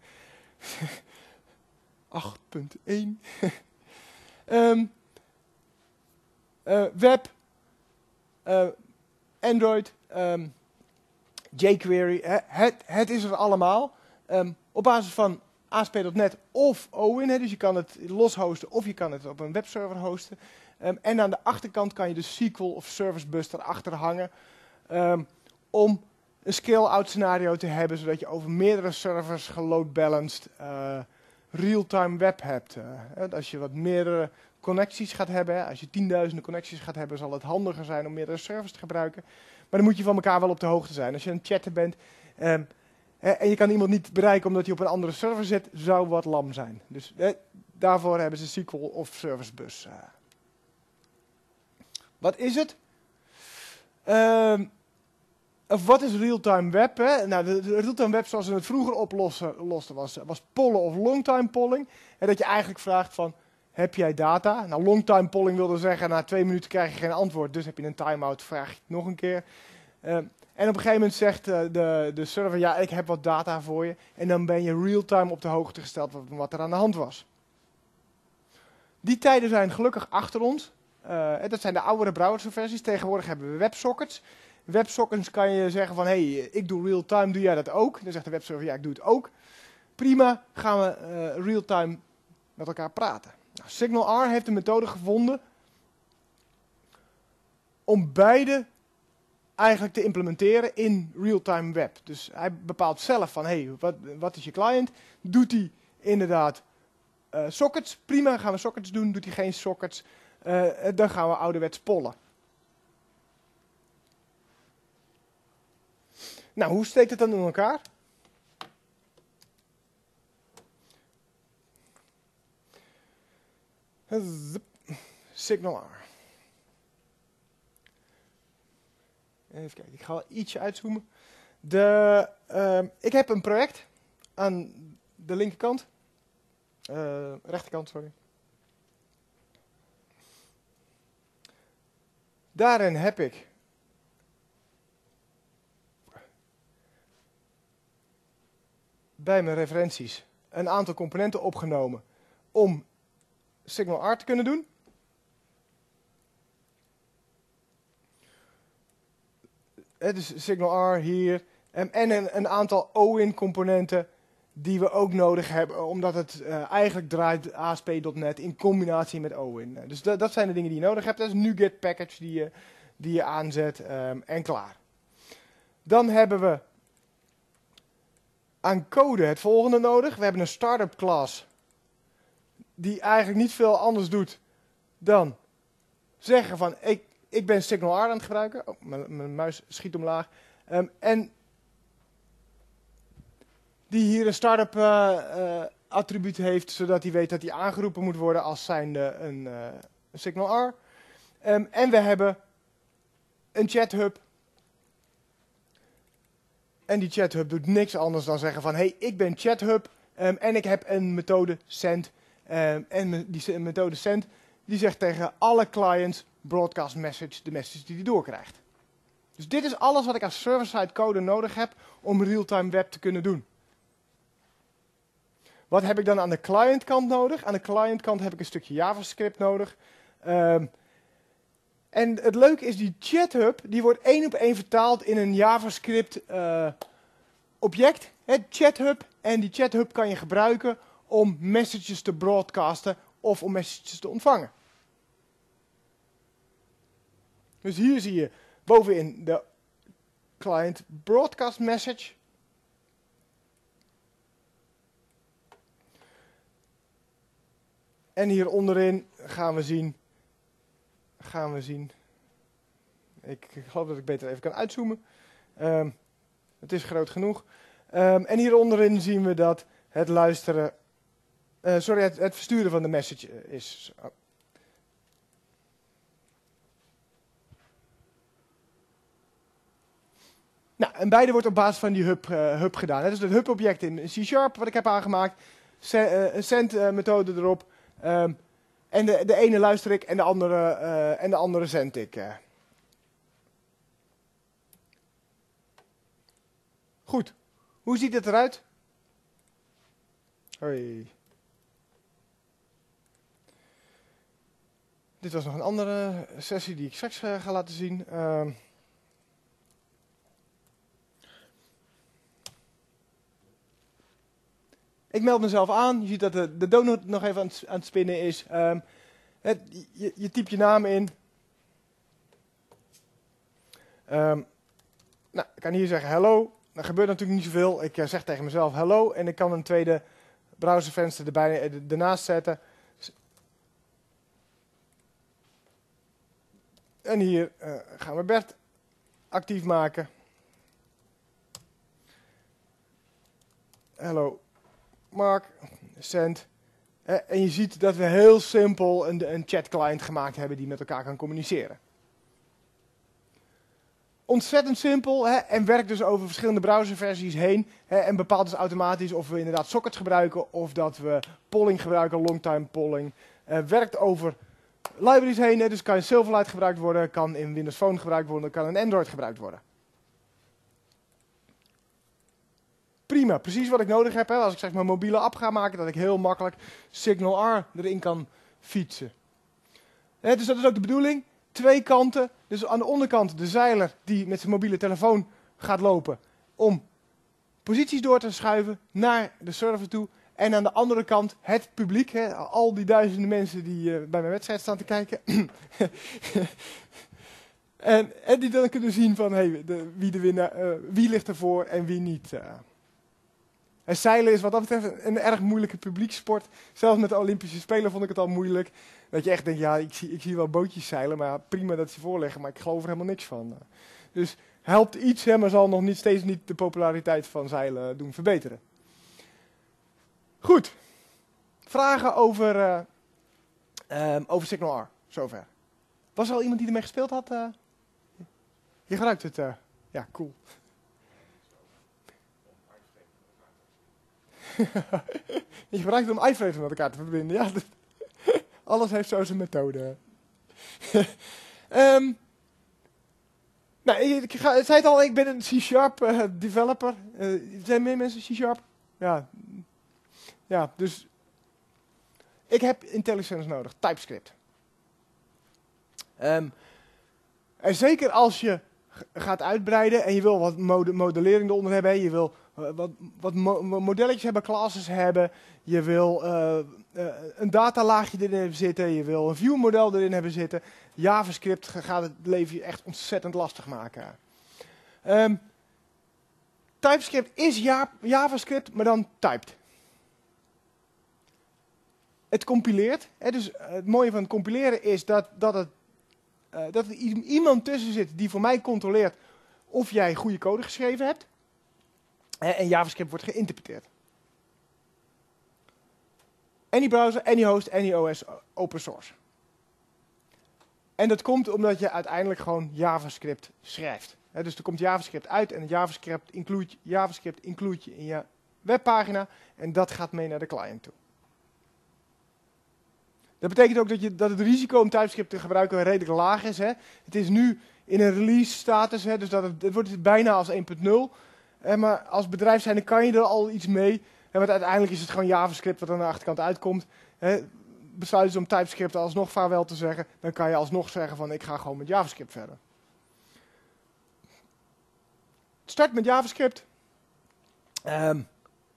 acht punt één. um, uh, web, uh, Android, um, jQuery, het, het is er allemaal. Um, op basis van A S P punt net of Owin. Hè, dus je kan het los hosten of je kan het op een webserver hosten. Um, en aan de achterkant kan je de S Q L of Service Bus erachter hangen. Um, om een scale-out scenario te hebben, zodat je over meerdere servers geload-balanced uh, real-time web hebt. Uh, als je wat meerdere connecties gaat hebben, hè, als je tienduizenden connecties gaat hebben, zal het handiger zijn om meerdere servers te gebruiken. Maar dan moet je van elkaar wel op de hoogte zijn. Als je aan het chatten bent um, en je kan iemand niet bereiken omdat hij op een andere server zit, zou wat lam zijn. Dus eh, daarvoor hebben ze S Q L of Service Bus. Uh. Wat is het? Um, Of wat is real-time web? Hè? Nou, de, de real-time web zoals we het vroeger oplosten was, was pollen of long-time polling. En dat je eigenlijk vraagt van, heb jij data? Nou, long-time polling wilde zeggen, na twee minuten krijg je geen antwoord. Dus heb je een time-out, vraag je het nog een keer. Uh, en op een gegeven moment zegt uh, de, de server, ja, ik heb wat data voor je. En dan ben je real-time op de hoogte gesteld wat, wat er aan de hand was. Die tijden zijn gelukkig achter ons. Uh, dat zijn de oudere browserversies. Tegenwoordig hebben we WebSockets. WebSockets kan je zeggen van, hé, hey, ik doe real-time, doe jij dat ook? Dan zegt de webserver, ja, ik doe het ook. Prima, gaan we uh, real-time met elkaar praten. Nou, SignalR heeft een methode gevonden om beide eigenlijk te implementeren in real-time web. Dus hij bepaalt zelf van, hé, hey, wat, wat is je client? Doet hij inderdaad uh, sockets? Prima, gaan we sockets doen. Doet hij geen sockets? Uh, dan gaan we ouderwets pollen. Nou, hoe steekt het dan in elkaar? SignalR. Even kijken, ik ga wel ietsje uitzoomen. De, uh, ik heb een project aan de linkerkant. Uh, rechterkant, sorry. Daarin heb ik bij mijn referenties een aantal componenten opgenomen om SignalR te kunnen doen. Het is SignalR hier. En een, een aantal Owin componenten die we ook nodig hebben, omdat het uh, eigenlijk draait A S P punt net in combinatie met Owin. Dus dat, dat zijn de dingen die je nodig hebt. Dat is een NuGet package die je, die je aanzet um, en klaar. Dan hebben we aan code het volgende nodig. We hebben een startup class die eigenlijk niet veel anders doet dan zeggen van ik, ik ben SignalR aan het gebruiken. Oh, mijn, mijn muis schiet omlaag. Um, en die hier een startup uh, uh, attribuut heeft, zodat hij weet dat hij aangeroepen moet worden als zijnde een, uh, een SignalR. Um, en we hebben een chathub. En die chathub doet niks anders dan zeggen van, hey, ik ben chathub um, en ik heb een methode send. Um, en die methode send, die zegt tegen alle clients, broadcast message, de message die hij doorkrijgt. Dus dit is alles wat ik als server-side code nodig heb om real-time web te kunnen doen. Wat heb ik dan aan de clientkant nodig? Aan de clientkant heb ik een stukje JavaScript nodig. Um, en het leuke is, die chathub, die wordt één op één vertaald in een JavaScript uh, object. Het chathub. En die chathub kan je gebruiken om messages te broadcasten of om messages te ontvangen. Dus hier zie je bovenin de client broadcast message. En hier onderin gaan we zien, gaan we zien, ik, ik geloof dat ik beter even kan uitzoomen. Um, het is groot genoeg. Um, en hier onderin zien we dat het luisteren, uh, sorry, het, het versturen van de message is. Oh. Nou, en beide wordt op basis van die hub, uh, hub gedaan. Dat is het hub-object in C Sharp wat ik heb aangemaakt. Se- uh, een send-methode uh, erop. Um, en de, de ene luister ik en de andere, uh, en de andere zend ik. Uh. Goed. Hoe ziet het eruit? Hoi. Dit was nog een andere sessie die ik straks uh, ga laten zien. Uh, Ik meld mezelf aan. Je ziet dat de, de donut nog even aan het, aan het spinnen is. Um, het, je, je typt je naam in. Um, nou, ik kan hier zeggen hello. Er gebeurt natuurlijk niet zoveel. Ik uh, zeg tegen mezelf hello. En ik kan een tweede browservenster erbij, uh, ernaast zetten. En hier uh, gaan we Bert actief maken. Hello Mark. Send. Uh, en je ziet dat we heel simpel een, een chat client gemaakt hebben die met elkaar kan communiceren. Ontzettend simpel, hè, en werkt dus over verschillende browserversies heen. Hè, en bepaalt dus automatisch of we inderdaad sockets gebruiken of dat we polling gebruiken, longtime polling. Uh, werkt over libraries heen, hè, dus kan in Silverlight gebruikt worden, kan in Windows Phone gebruikt worden, kan in Android gebruikt worden. Prima, precies wat ik nodig heb. Hè, als ik zeg maar een mobiele app ga maken, dat ik heel makkelijk Signal R erin kan fietsen. Hè, dus dat is ook de bedoeling. Twee kanten, dus aan de onderkant de zeiler die met zijn mobiele telefoon gaat lopen om posities door te schuiven naar de server toe. En aan de andere kant het publiek, hè, al die duizenden mensen die uh, bij mijn wedstrijd staan te kijken. en, en die dan kunnen zien van hey, de, wie, de winnaar, uh, wie ligt ervoor en wie niet. Uh. En zeilen is wat dat betreft een erg moeilijke publieksport. Zelfs met de Olympische Spelen vond ik het al moeilijk. Dat je echt denkt, ja, ik zie, ik zie wel bootjes zeilen, maar ja, prima dat ze voorleggen, maar ik geloof er helemaal niks van. Dus helpt iets, hè, maar zal nog niet, steeds niet de populariteit van zeilen doen verbeteren. Goed. Vragen over, uh, um, over Signal R, zover. Was er al iemand die ermee gespeeld had? Uh? Je gebruikt het, uh? Ja, cool. Je gebruikt het om iframes met elkaar te verbinden. Ja, alles heeft zo zijn methode. um, nou, ik, ga, ik zei het al, ik ben een C-sharp uh, developer. Uh, zijn meer mensen C-sharp? Ja. Ja, dus ik heb IntelliSense nodig, TypeScript. Um, en zeker als je gaat uitbreiden en je wil wat mod modellering eronder hebben, je wil uh, wat, wat mo modelletjes hebben, classes hebben, je wil uh, uh, een datalaagje erin hebben zitten, je wil een viewmodel erin hebben zitten. JavaScript gaat het leven je echt ontzettend lastig maken. Um, TypeScript is ja JavaScript, maar dan typed. Het compileert. Hè, dus het mooie van het compileren is dat, dat, het, uh, dat er iemand tussen zit die voor mij controleert of jij goede code geschreven hebt. En JavaScript wordt geïnterpreteerd. Any browser, any host, any O S, open source. En dat komt omdat je uiteindelijk gewoon JavaScript schrijft. He, dus er komt JavaScript uit en JavaScript include, JavaScript include je in je webpagina. En dat gaat mee naar de client toe. Dat betekent ook dat, je, dat het risico om TypeScript te gebruiken redelijk laag is. Hè. Het is nu in een release status, hè, dus dat het, het wordt bijna als één punt nul. Eh, maar als bedrijf zijnde kan je er al iets mee. Hè, want uiteindelijk is het gewoon JavaScript wat aan de achterkant uitkomt. Hè. Besluiten ze om TypeScript alsnog vaarwel te zeggen, dan kan je alsnog zeggen van ik ga gewoon met JavaScript verder. Start met JavaScript. Um,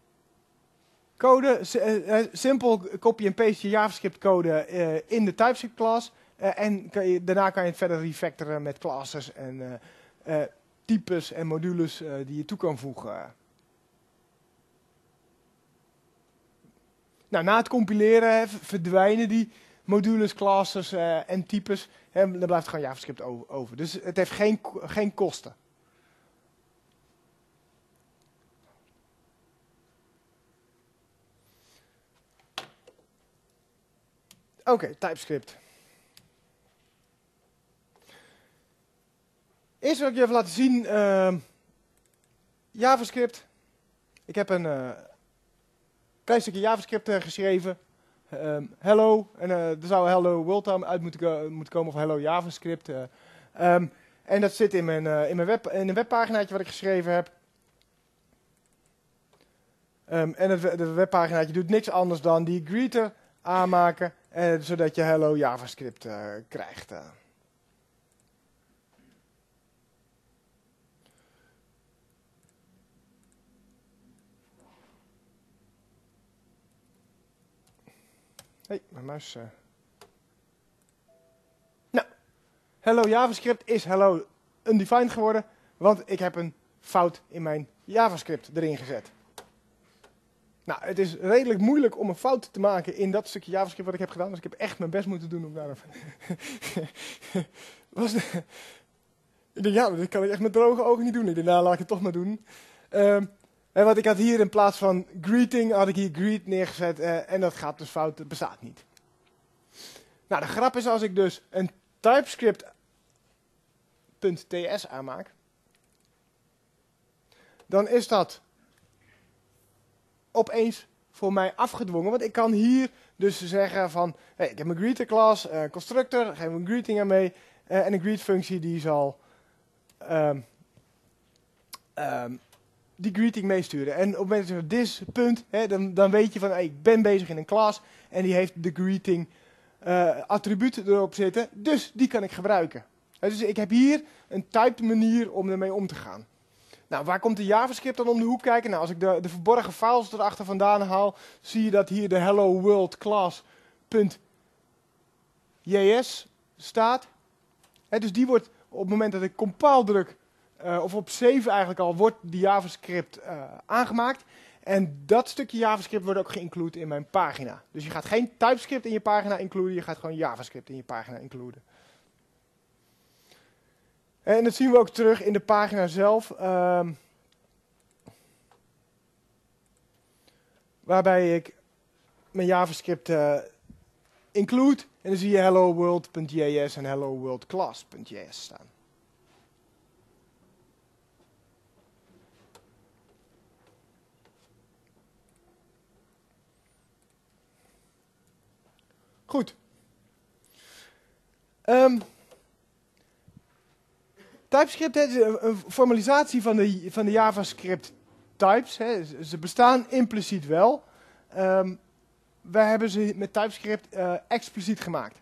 code, uh, simpel copy en paste je JavaScript code uh, in de TypeScript class. Uh, en kan je, daarna kan je het verder refactoren met classes en uh, uh, types en modules uh, die je toe kan voegen. Nou, na het compileren hè, verdwijnen die modules, classes uh, en types. En dan blijft gewoon JavaScript over. Dus het heeft geen, geen kosten. Oké, okay, TypeScript. Eerst wil ik je even laten zien, uh, JavaScript. Ik heb een uh, klein stukje JavaScript uh, geschreven. Um, hello, en uh, er zou hello world uit moeten, ko moeten komen, of hello JavaScript. Uh, um, en dat zit in, mijn, uh, in, mijn web, in een webpaginaatje wat ik geschreven heb. Um, en het de webpaginaatje doet niks anders dan die greeter aanmaken, uh, zodat je hello JavaScript uh, krijgt. Uh. Hey, mijn muis. Uh... Nou, hello JavaScript is hello undefined geworden, want ik heb een fout in mijn JavaScript erin gezet. Nou, het is redelijk moeilijk om een fout te maken in dat stukje JavaScript wat ik heb gedaan, dus ik heb echt mijn best moeten doen om daar een... Was de... Ik denk, ja, dat kan ik echt met droge ogen niet doen. Ik denk, nou, laat ik het toch maar doen. Um, en wat ik had hier in plaats van greeting, had ik hier greet neergezet. Uh, en dat gaat dus fout, dat bestaat niet. Nou, de grap is als ik dus een TypeScript.ts aanmaak, dan is dat opeens voor mij afgedwongen. Want ik kan hier dus zeggen van, hey, ik heb een greeter class, uh, constructor, geef een greeting aan mee. Uh, en een greet functie die zal um, um, die greeting meesturen. En op het moment dat je this punt, hè, dan, dan weet je van hey, ik ben bezig in een class en die heeft de greeting uh, attribuut erop zitten. Dus die kan ik gebruiken. Uh, dus ik heb hier een typed manier om ermee om te gaan. Nou, waar komt de JavaScript dan om de hoek kijken? Nou, als ik de, de verborgen files erachter vandaan haal, zie je dat hier de hello world class.js staat. He, dus die wordt op het moment dat ik compile druk, uh, of op save eigenlijk al, wordt die JavaScript uh, aangemaakt. En dat stukje JavaScript wordt ook geïncludeerd in mijn pagina. Dus je gaat geen TypeScript in je pagina includen, je gaat gewoon JavaScript in je pagina includen. En dat zien we ook terug in de pagina zelf. Uh, waarbij ik mijn JavaScript uh, include. En dan zie je hello world.js en hello world.class.js staan. Goed. Um, TypeScript is een, een formalisatie van de, van de JavaScript types. Hè. Ze bestaan impliciet wel. Um, wij hebben ze met TypeScript uh, expliciet gemaakt.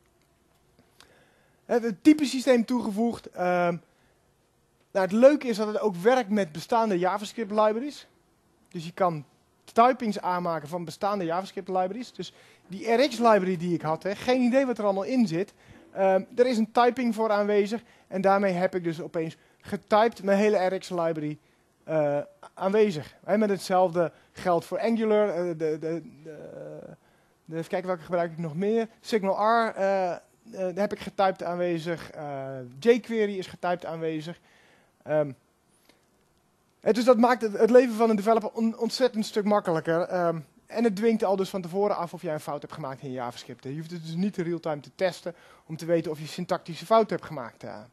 We hebben het typesysteem toegevoegd. Um, nou, het leuke is dat het ook werkt met bestaande JavaScript libraries. Dus je kan typings aanmaken van bestaande JavaScript libraries. Dus die R X library die ik had, hè, geen idee wat er allemaal in zit. Um, er is een typing voor aanwezig. En daarmee heb ik dus opeens getyped mijn hele R X library uh, aanwezig. He, met hetzelfde geldt voor Angular. Uh, de, de, de, de, even kijken welke gebruik ik nog meer. Signal R uh, uh, heb ik getyped aanwezig. Uh, jQuery is getyped aanwezig. Um, dus dat maakt het, het leven van een developer on, ontzettend stuk makkelijker. Um, en het dwingt al dus van tevoren af of jij een fout hebt gemaakt in je JavaScript. Je hoeft het dus niet in real-time te testen om te weten of je syntactische fout hebt gemaakt. Uh.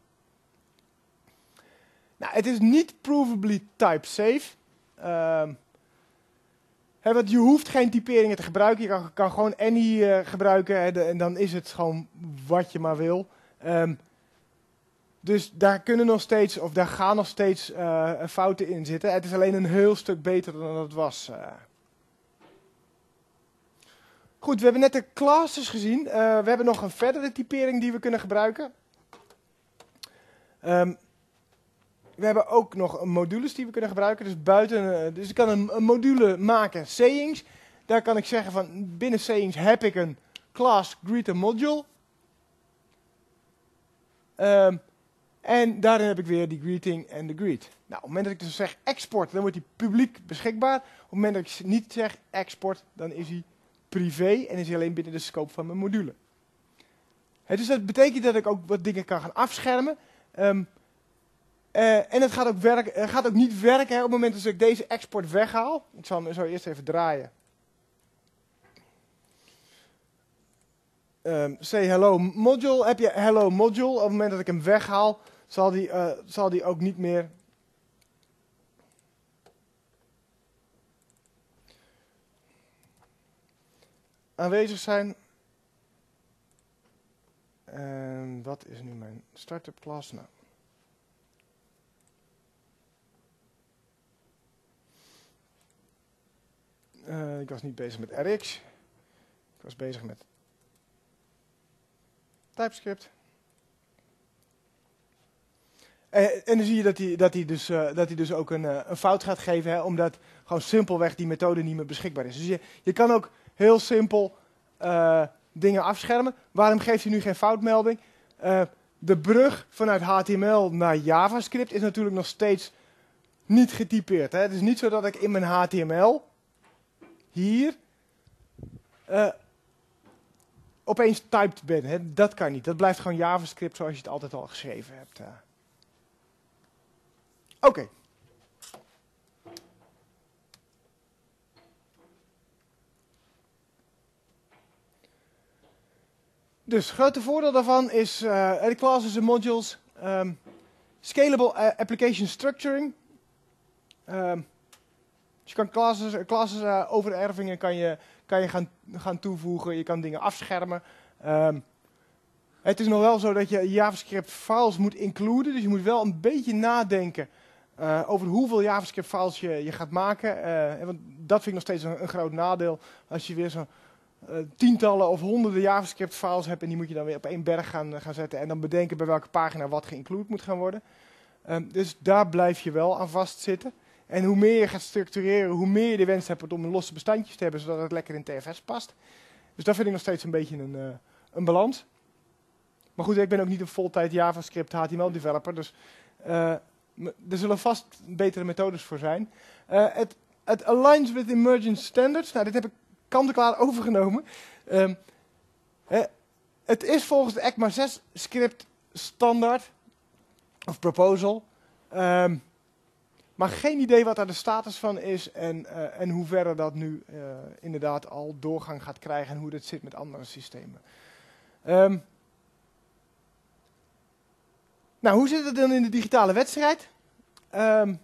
Nou, het is niet provably type-safe. Um, he, want je hoeft geen typeringen te gebruiken. Je kan, kan gewoon any uh, gebruiken he, de, en dan is het gewoon wat je maar wil. Um, dus daar kunnen nog steeds, of daar gaan nog steeds uh, fouten in zitten. Het is alleen een heel stuk beter dan het was. Uh. Goed, we hebben net de classes gezien. Uh, we hebben nog een verdere typering die we kunnen gebruiken. Um, we hebben ook nog modules die we kunnen gebruiken. Dus, buiten, uh, dus ik kan een, een module maken, sayings. Daar kan ik zeggen van binnen sayings heb ik een class greeter module. Um, en daarin heb ik weer die greeting en de greet. Nou, op het moment dat ik dus zeg export, dan wordt die publiek beschikbaar. Op het moment dat ik niet zeg export, dan is hij privé en is hij alleen binnen de scope van mijn module. He, dus dat betekent dat ik ook wat dingen kan gaan afschermen. Um, uh, en het gaat ook, werk, uh, gaat ook niet werken hè, op het moment dat ik deze export weghaal. Ik zal hem zo eerst even draaien. Um, say hello module. Heb je hello module. Op het moment dat ik hem weghaal, zal die, uh, zal die ook niet meer aanwezig zijn. En wat is nu mijn startup class? Nou. Uh, ik was niet bezig met R X. Ik was bezig met TypeScript. En, en dan zie je dat hij, dat hij, dus, uh, dat hij dus ook een, uh, een fout gaat geven, hè, omdat gewoon simpelweg die methode niet meer beschikbaar is. Dus je, je kan ook heel simpel uh, dingen afschermen. Waarom geeft hij nu geen foutmelding? Uh, de brug vanuit H T M L naar JavaScript is natuurlijk nog steeds niet getypeerd. Hè? Het is niet zo dat ik in mijn H T M L hier uh, opeens typed ben. Hè? Dat kan niet. Dat blijft gewoon JavaScript zoals je het altijd al geschreven hebt. Uh. Oké. Okay. Dus het grote voordeel daarvan is uh, de classes en modules, um, scalable uh, application structuring. Um, dus je kan classes, classes uh, overervingen kan je, kan je gaan, gaan toevoegen, je kan dingen afschermen. Um, het is nog wel zo dat je JavaScript files moet includen, dus je moet wel een beetje nadenken uh, over hoeveel JavaScript files je, je gaat maken. Uh, want dat vind ik nog steeds een, een groot nadeel als je weer zo'n Uh, tientallen of honderden JavaScript files hebt en die moet je dan weer op één berg gaan, uh, gaan zetten en dan bedenken bij welke pagina wat geïncludeerd moet gaan worden. Um, dus daar blijf je wel aan vastzitten. En hoe meer je gaat structureren, hoe meer je de wens hebt om losse bestandjes te hebben, zodat het lekker in T F S past. Dus dat vind ik nog steeds een beetje een, uh, een balans. Maar goed, ik ben ook niet een voltijd JavaScript H T M L developer, dus uh, er zullen vast betere methodes voor zijn. Uh, het, het aligns with emerging standards. Nou, dit heb ik kant-en-klaar overgenomen. Um, he, het is volgens de ECMA zes script standaard, of proposal, um, maar geen idee wat daar de status van is en, uh, en hoe verder dat nu uh, inderdaad al doorgang gaat krijgen en hoe dat zit met andere systemen. Um, nou, hoe zit het dan in de digitale wedstrijd? Um,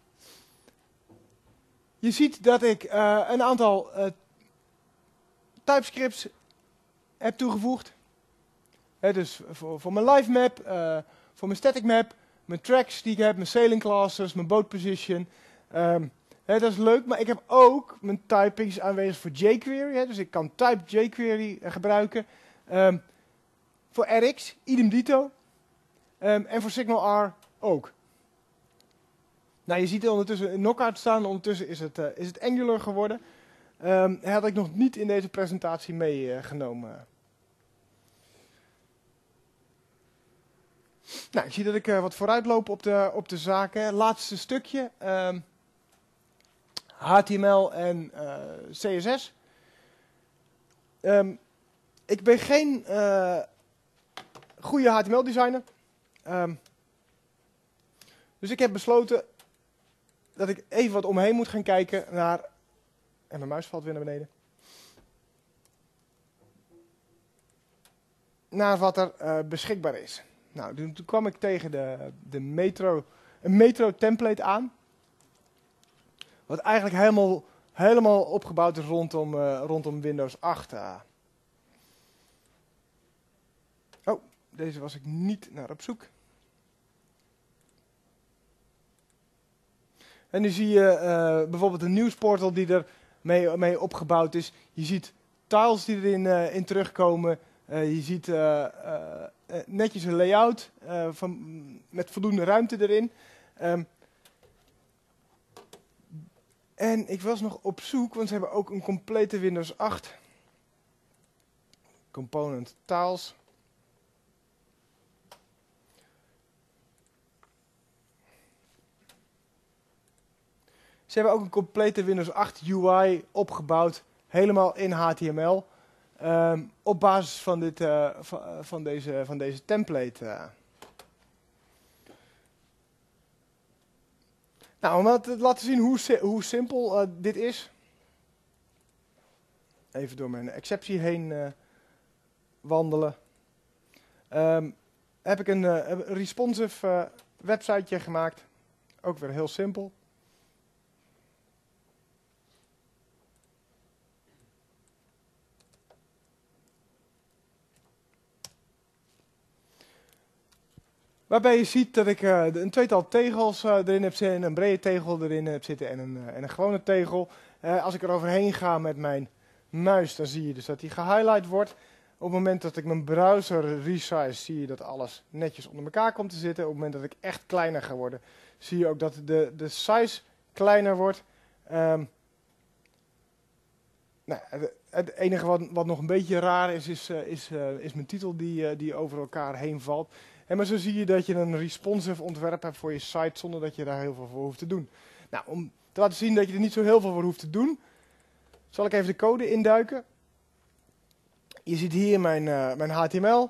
je ziet dat ik uh, een aantal uh, TypeScripts heb toegevoegd. He, dus voor, voor mijn live map, uh, voor mijn static map, mijn tracks die ik heb, mijn sailing classes, mijn boat position. Um, he, dat is leuk, maar ik heb ook mijn typings aanwezig voor jQuery. He, dus ik kan type jQuery uh, gebruiken. Um, voor R X, idem dito. Um, en voor SignalR ook. Nou, je ziet er ondertussen een knockout staan. Ondertussen is het, uh, is het Angular geworden. Um, dat had ik nog niet in deze presentatie meegenomen. Uh, nou, ik zie dat ik uh, wat vooruitloop op de, op de zaken. Laatste stukje. Um, H T M L en uh, C S S. Um, ik ben geen uh, goede H T M L designer. Um, dus ik heb besloten dat ik even wat omheen moet gaan kijken naar... En mijn muis valt weer naar beneden. Naar wat er uh, beschikbaar is. Nou, toen, toen kwam ik tegen de, de metro, een metro template aan. Wat eigenlijk helemaal, helemaal opgebouwd is rondom, uh, rondom Windows acht. Uh. Oh, deze was ik niet naar op zoek. En nu zie je uh, bijvoorbeeld een nieuwsportal die er mee, mee opgebouwd is. Je ziet tiles die erin uh, in terugkomen. Uh, je ziet uh, uh, uh, netjes een layout uh, van, met voldoende ruimte erin. Um, en ik was nog op zoek, want ze hebben ook een complete Windows acht component tiles. Ze hebben ook een complete Windows acht U I opgebouwd, helemaal in H T M L, um, op basis van, dit, uh, van, van, deze, van deze template. Uh. Nou, om te laten zien hoe, si hoe simpel uh, dit is, even door mijn exceptie heen uh, wandelen, um, heb ik een, uh, een responsive uh, websiteje gemaakt, ook weer heel simpel. Waarbij je ziet dat ik uh, een tweetal tegels uh, erin heb zitten, een brede tegel erin heb zitten en een, uh, en een gewone tegel. Uh, als ik er overheen ga met mijn muis, dan zie je dus dat die gehighlight wordt. Op het moment dat ik mijn browser resize, zie je dat alles netjes onder elkaar komt te zitten. Op het moment dat ik echt kleiner ga worden, zie je ook dat de, de size kleiner wordt. Um, Nou, het, het enige wat, wat nog een beetje raar is, is, uh, is, uh, is mijn titel die, uh, die over elkaar heen valt. En maar zo zie je dat je een responsive ontwerp hebt voor je site zonder dat je daar heel veel voor hoeft te doen. Nou, om te laten zien dat je er niet zo heel veel voor hoeft te doen, zal ik even de code induiken. Je ziet hier mijn, uh, mijn H T M L.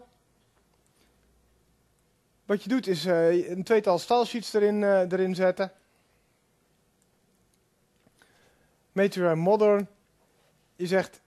Wat je doet is uh, een tweetal stylesheets erin, uh, erin zetten. Metro Modern. Je zegt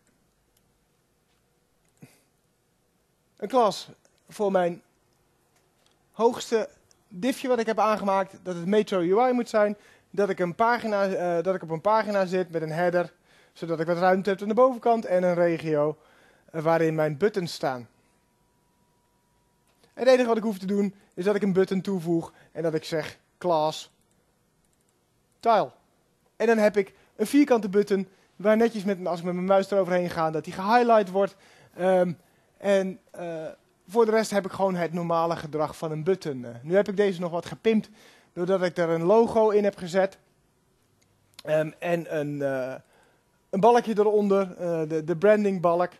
een klas voor mijn hoogste diffje wat ik heb aangemaakt, dat het Metro U I moet zijn, dat ik, een pagina, uh, dat ik op een pagina zit met een header, zodat ik wat ruimte heb aan de bovenkant en een regio uh, waarin mijn buttons staan. En het enige wat ik hoef te doen is dat ik een button toevoeg en dat ik zeg class tile. En dan heb ik een vierkante button waar netjes met, als ik met mijn muis eroverheen ga, dat die gehighlight wordt. Um, en uh, voor de rest heb ik gewoon het normale gedrag van een button. Uh, nu heb ik deze nog wat gepimpt, doordat ik er een logo in heb gezet. Um, en een, uh, een balkje eronder, uh, de, de branding balk.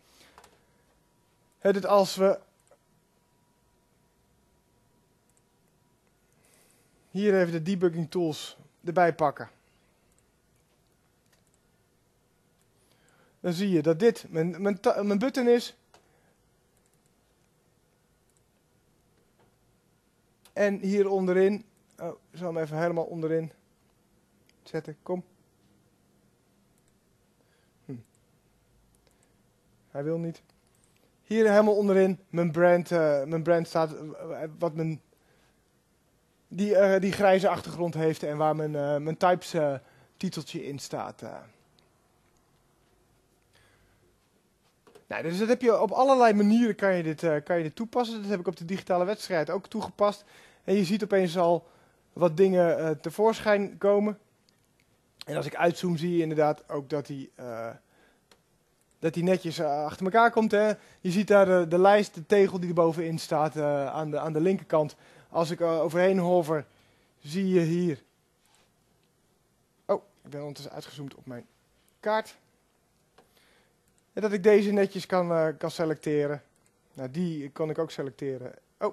Uh, dat als we hier even de debugging tools erbij pakken. Dan zie je dat dit mijn, mijn, mijn button is. En hier onderin, oh, ik zal hem even helemaal onderin zetten, kom. Hm. Hij wil niet. Hier helemaal onderin, mijn brand, uh, mijn brand staat, uh, wat mijn, die, uh, die grijze achtergrond heeft en waar mijn, uh, mijn types uh, titeltje in staat. Uh. Nou, dus dat heb je op allerlei manieren kan je, dit, uh, kan je dit toepassen. Dat heb ik op de digitale wedstrijd ook toegepast. En je ziet opeens al wat dingen uh, tevoorschijn komen. En als ik uitzoom zie je inderdaad ook dat die, uh, dat die netjes uh, achter elkaar komt. Hè. Je ziet daar de, de lijst, de tegel die er bovenin staat uh, aan, de, aan de linkerkant. Als ik uh, overheen hover, zie je hier. Oh, ik ben ondertussen uitgezoomd op mijn kaart. En dat ik deze netjes kan, uh, kan selecteren. Nou, die kan ik ook selecteren. Oh.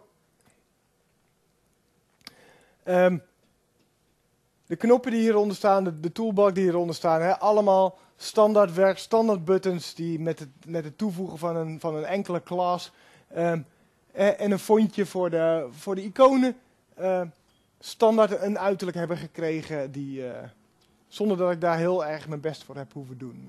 Um, de knoppen die hieronder staan, de, de toolbar die hieronder staan, hè, allemaal standaard werk, standaard buttons die met het, met het toevoegen van een, van een enkele class um, en, en een fontje voor de, voor de iconen uh, standaard een uiterlijk hebben gekregen die, uh, zonder dat ik daar heel erg mijn best voor heb hoeven doen. Uh.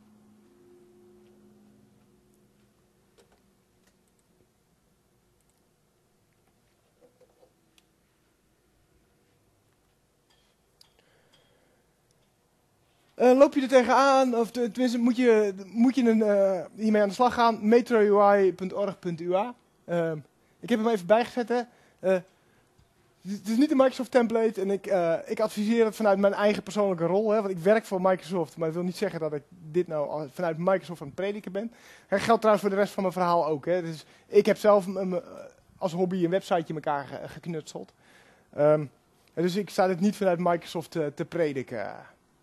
Uh, loop je er tegenaan, of tenminste moet je, moet je een, uh, hiermee aan de slag gaan, metro U I punt org punt U A. Uh, ik heb hem even bijgezet. Hè. Uh, het is niet een Microsoft template en ik, uh, ik adviseer het vanuit mijn eigen persoonlijke rol. Hè, want ik werk voor Microsoft, maar dat wil niet zeggen dat ik dit nou vanuit Microsoft aan het prediken ben. Dat geldt trouwens voor de rest van mijn verhaal ook. Hè. Dus ik heb zelf m- m- als hobby een websiteje in elkaar ge- geknutseld. Um, dus ik sta dit niet vanuit Microsoft te, te prediken.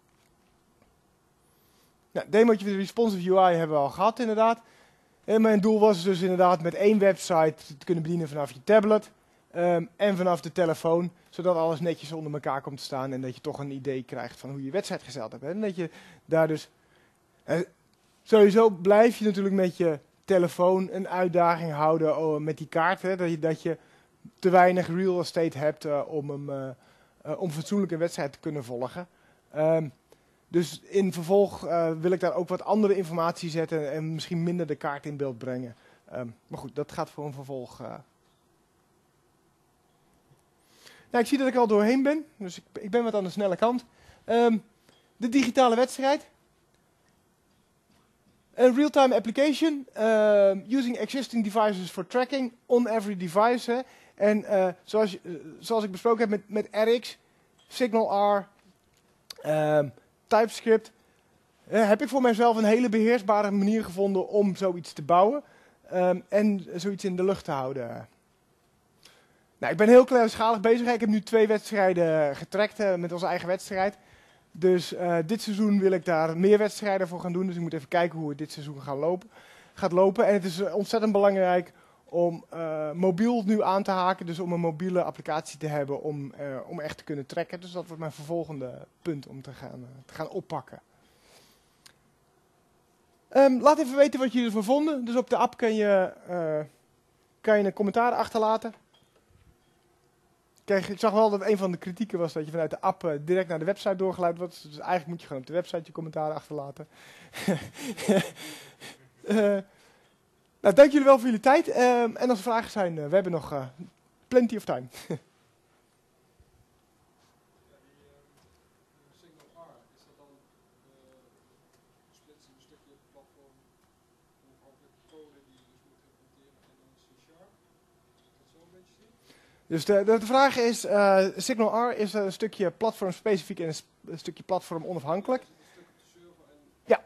Nou, demootje van de responsive U I hebben we al gehad inderdaad. En mijn doel was dus inderdaad met één website te kunnen bedienen vanaf je tablet um, en vanaf de telefoon. Zodat alles netjes onder elkaar komt te staan en dat je toch een idee krijgt van hoe je je website gesteld hebt. En dat je daar dus... Uh, sowieso blijf je natuurlijk met je telefoon een uitdaging houden oh, met die kaart. Hè, dat, je, dat je te weinig real estate hebt uh, om, hem, uh, uh, om fatsoenlijk een wedstrijd te kunnen volgen. Um, Dus in vervolg uh, wil ik daar ook wat andere informatie zetten en misschien minder de kaart in beeld brengen. Um, maar goed, dat gaat voor een vervolg. Uh. Nou, ik zie dat ik er al doorheen ben, dus ik, ik ben wat aan de snelle kant. Um, de digitale wedstrijd. Een real-time application, uh, using existing devices for tracking on every device. Hè. En uh, zoals, uh, zoals ik besproken heb met, met R X, Signal R... Um, TypeScript, uh, heb ik voor mijzelf een hele beheersbare manier gevonden om zoiets te bouwen um, en zoiets in de lucht te houden. Nou, ik ben heel kleinschalig bezig. Ik heb nu twee wedstrijden getrackt uh, met onze eigen wedstrijd. Dus uh, dit seizoen wil ik daar meer wedstrijden voor gaan doen. Dus ik moet even kijken hoe het dit seizoen gaat lopen. Gaat lopen. En het is ontzettend belangrijk om uh, mobiel nu aan te haken. Dus om een mobiele applicatie te hebben om, uh, om echt te kunnen tracken. Dus dat wordt mijn vervolgende punt om te gaan, uh, te gaan oppakken. Um, laat even weten wat jullie ervan vonden. Dus op de app kan je, uh, kan je een commentaar achterlaten. Kijk, ik zag wel dat een van de kritieken was dat je vanuit de app uh, direct naar de website doorgeleid wordt. Dus eigenlijk moet je gewoon op de website je commentaar achterlaten. uh, nou, dank jullie wel voor jullie tijd. Uh, en als er vragen zijn, uh, we hebben nog uh, plenty of time. Dus de, de, de vraag is, uh, Signal R is een stukje platform specifiek en een, sp een stukje platform onafhankelijk. Ja.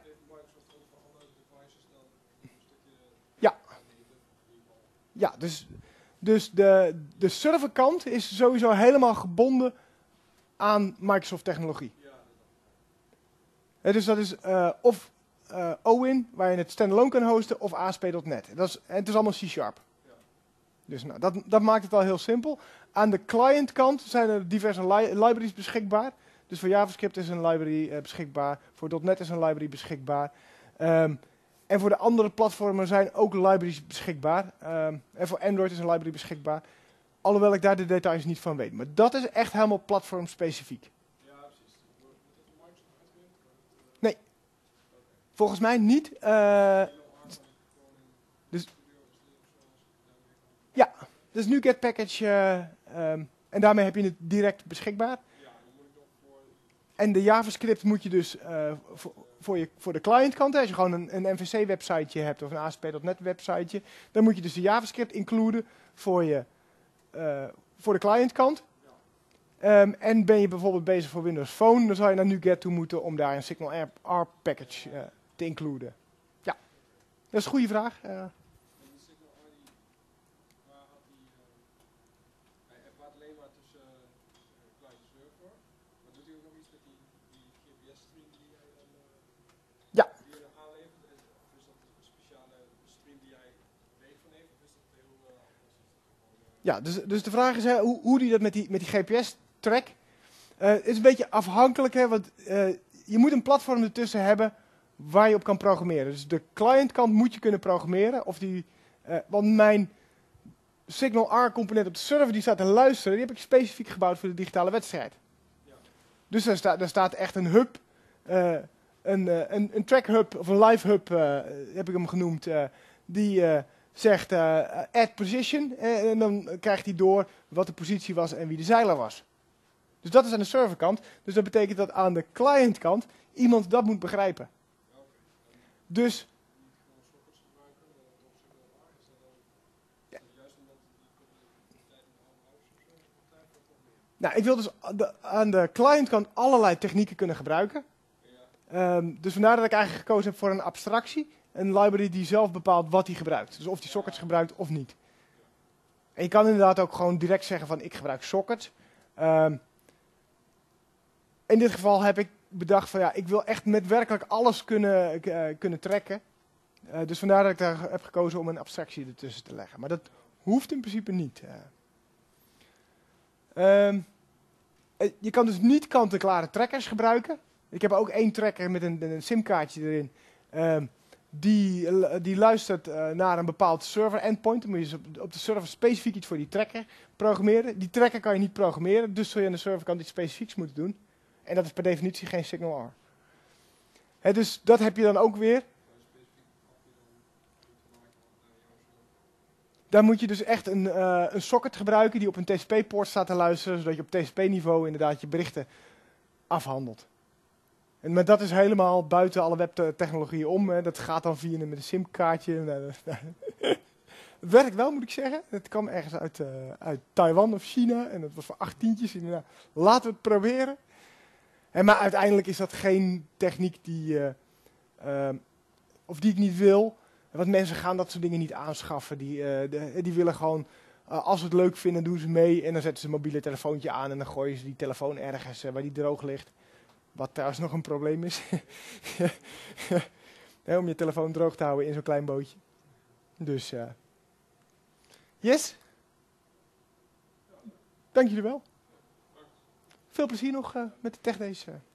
Ja. Ja, dus, dus de, de serverkant is sowieso helemaal gebonden aan Microsoft technologie. He, dus dat is uh, of uh, O W I N, waar je het standalone kan hosten, of A S P punt net. Dat is, en het is allemaal C Sharp. Dus nou, dat, dat maakt het al heel simpel. Aan de clientkant zijn er diverse li libraries beschikbaar. Dus voor JavaScript is een library uh, beschikbaar. Voor .net is een library beschikbaar. Um, en voor de andere platformen zijn ook libraries beschikbaar. Um, en voor Android is een library beschikbaar. Alhoewel ik daar de details niet van weet. Maar dat is echt helemaal platformspecifiek. Ja, precies. Nee. Volgens mij niet. Uh, dus... Ja, dus NuGet package uh, um, en daarmee heb je het direct beschikbaar. En de JavaScript moet je dus uh, voor, voor, je, voor de clientkant, hè, als je gewoon een, een M V C websiteje hebt of een A S P punt net websiteje, dan moet je dus de JavaScript includen voor, je, uh, voor de clientkant. Um, en ben je bijvoorbeeld bezig voor Windows Phone, dan zou je naar NuGet toe moeten om daar een Signal R package uh, te includen. Ja, dat is een goede vraag. Uh, Ja, dus, dus de vraag is hè, hoe, hoe die dat met die, met die G P S-track. Uh, het is een beetje afhankelijk, hè, want uh, je moet een platform ertussen hebben waar je op kan programmeren. Dus de clientkant moet je kunnen programmeren. Of die, uh, want mijn Signal R-component op de server die staat te luisteren, die heb ik specifiek gebouwd voor de digitale wedstrijd. Ja. Dus daar, sta, daar staat echt een hub, uh, een, uh, een, een track hub of een live hub, uh, heb ik hem genoemd, uh, die... Uh, zegt uh, add position en, en dan krijgt hij door wat de positie was en wie de zeiler was. Dus dat is aan de serverkant. Dus dat betekent dat aan de clientkant iemand dat moet begrijpen. Dus... Ja. Nou, ik wil dus aan de, aan de clientkant allerlei technieken kunnen gebruiken. Um, dus vandaar dat ik eigenlijk gekozen heb voor een abstractie. Een library die zelf bepaalt wat hij gebruikt. Dus of hij sockets gebruikt of niet. En je kan inderdaad ook gewoon direct zeggen van ik gebruik sockets. Um, in dit geval heb ik bedacht van ja, ik wil echt met werkelijk alles kunnen, uh, kunnen trekken. Uh, dus vandaar dat ik daar heb gekozen om een abstractie ertussen te leggen. Maar dat hoeft in principe niet. Uh. Um, je kan dus niet kant-en-klare trackers gebruiken. Ik heb ook één tracker met een, een simkaartje erin. Um, Die, die luistert uh, naar een bepaald server endpoint. Dan moet je op, op de server specifiek iets voor die tracker programmeren. Die tracker kan je niet programmeren, dus zul je aan de serverkant iets specifieks moeten doen. En dat is per definitie geen Signal R. He, dus dat heb je dan ook weer. Daar moet je dus echt een, uh, een socket gebruiken die op een T C P-poort staat te luisteren, zodat je op T C P-niveau inderdaad je berichten afhandelt. En, maar dat is helemaal buiten alle webtechnologieën om. Hè. Dat gaat dan via met een simkaartje. Het werkt wel, moet ik zeggen. Het kwam ergens uit, uh, uit Taiwan of China. En dat was voor acht tientjes. Nou, laten we het proberen. En, maar uiteindelijk is dat geen techniek die, uh, uh, of die ik niet wil. Want mensen gaan dat soort dingen niet aanschaffen. Die, uh, de, die willen gewoon, uh, als ze het leuk vinden, doen ze mee. En dan zetten ze een mobiele telefoontje aan. En dan gooien ze die telefoon ergens uh, waar die droog ligt. Wat trouwens nog een probleem is. Nee, om je telefoon droog te houden in zo'n klein bootje. Dus, uh... yes? Dank jullie wel. Veel plezier nog uh, met de TechDays. Uh.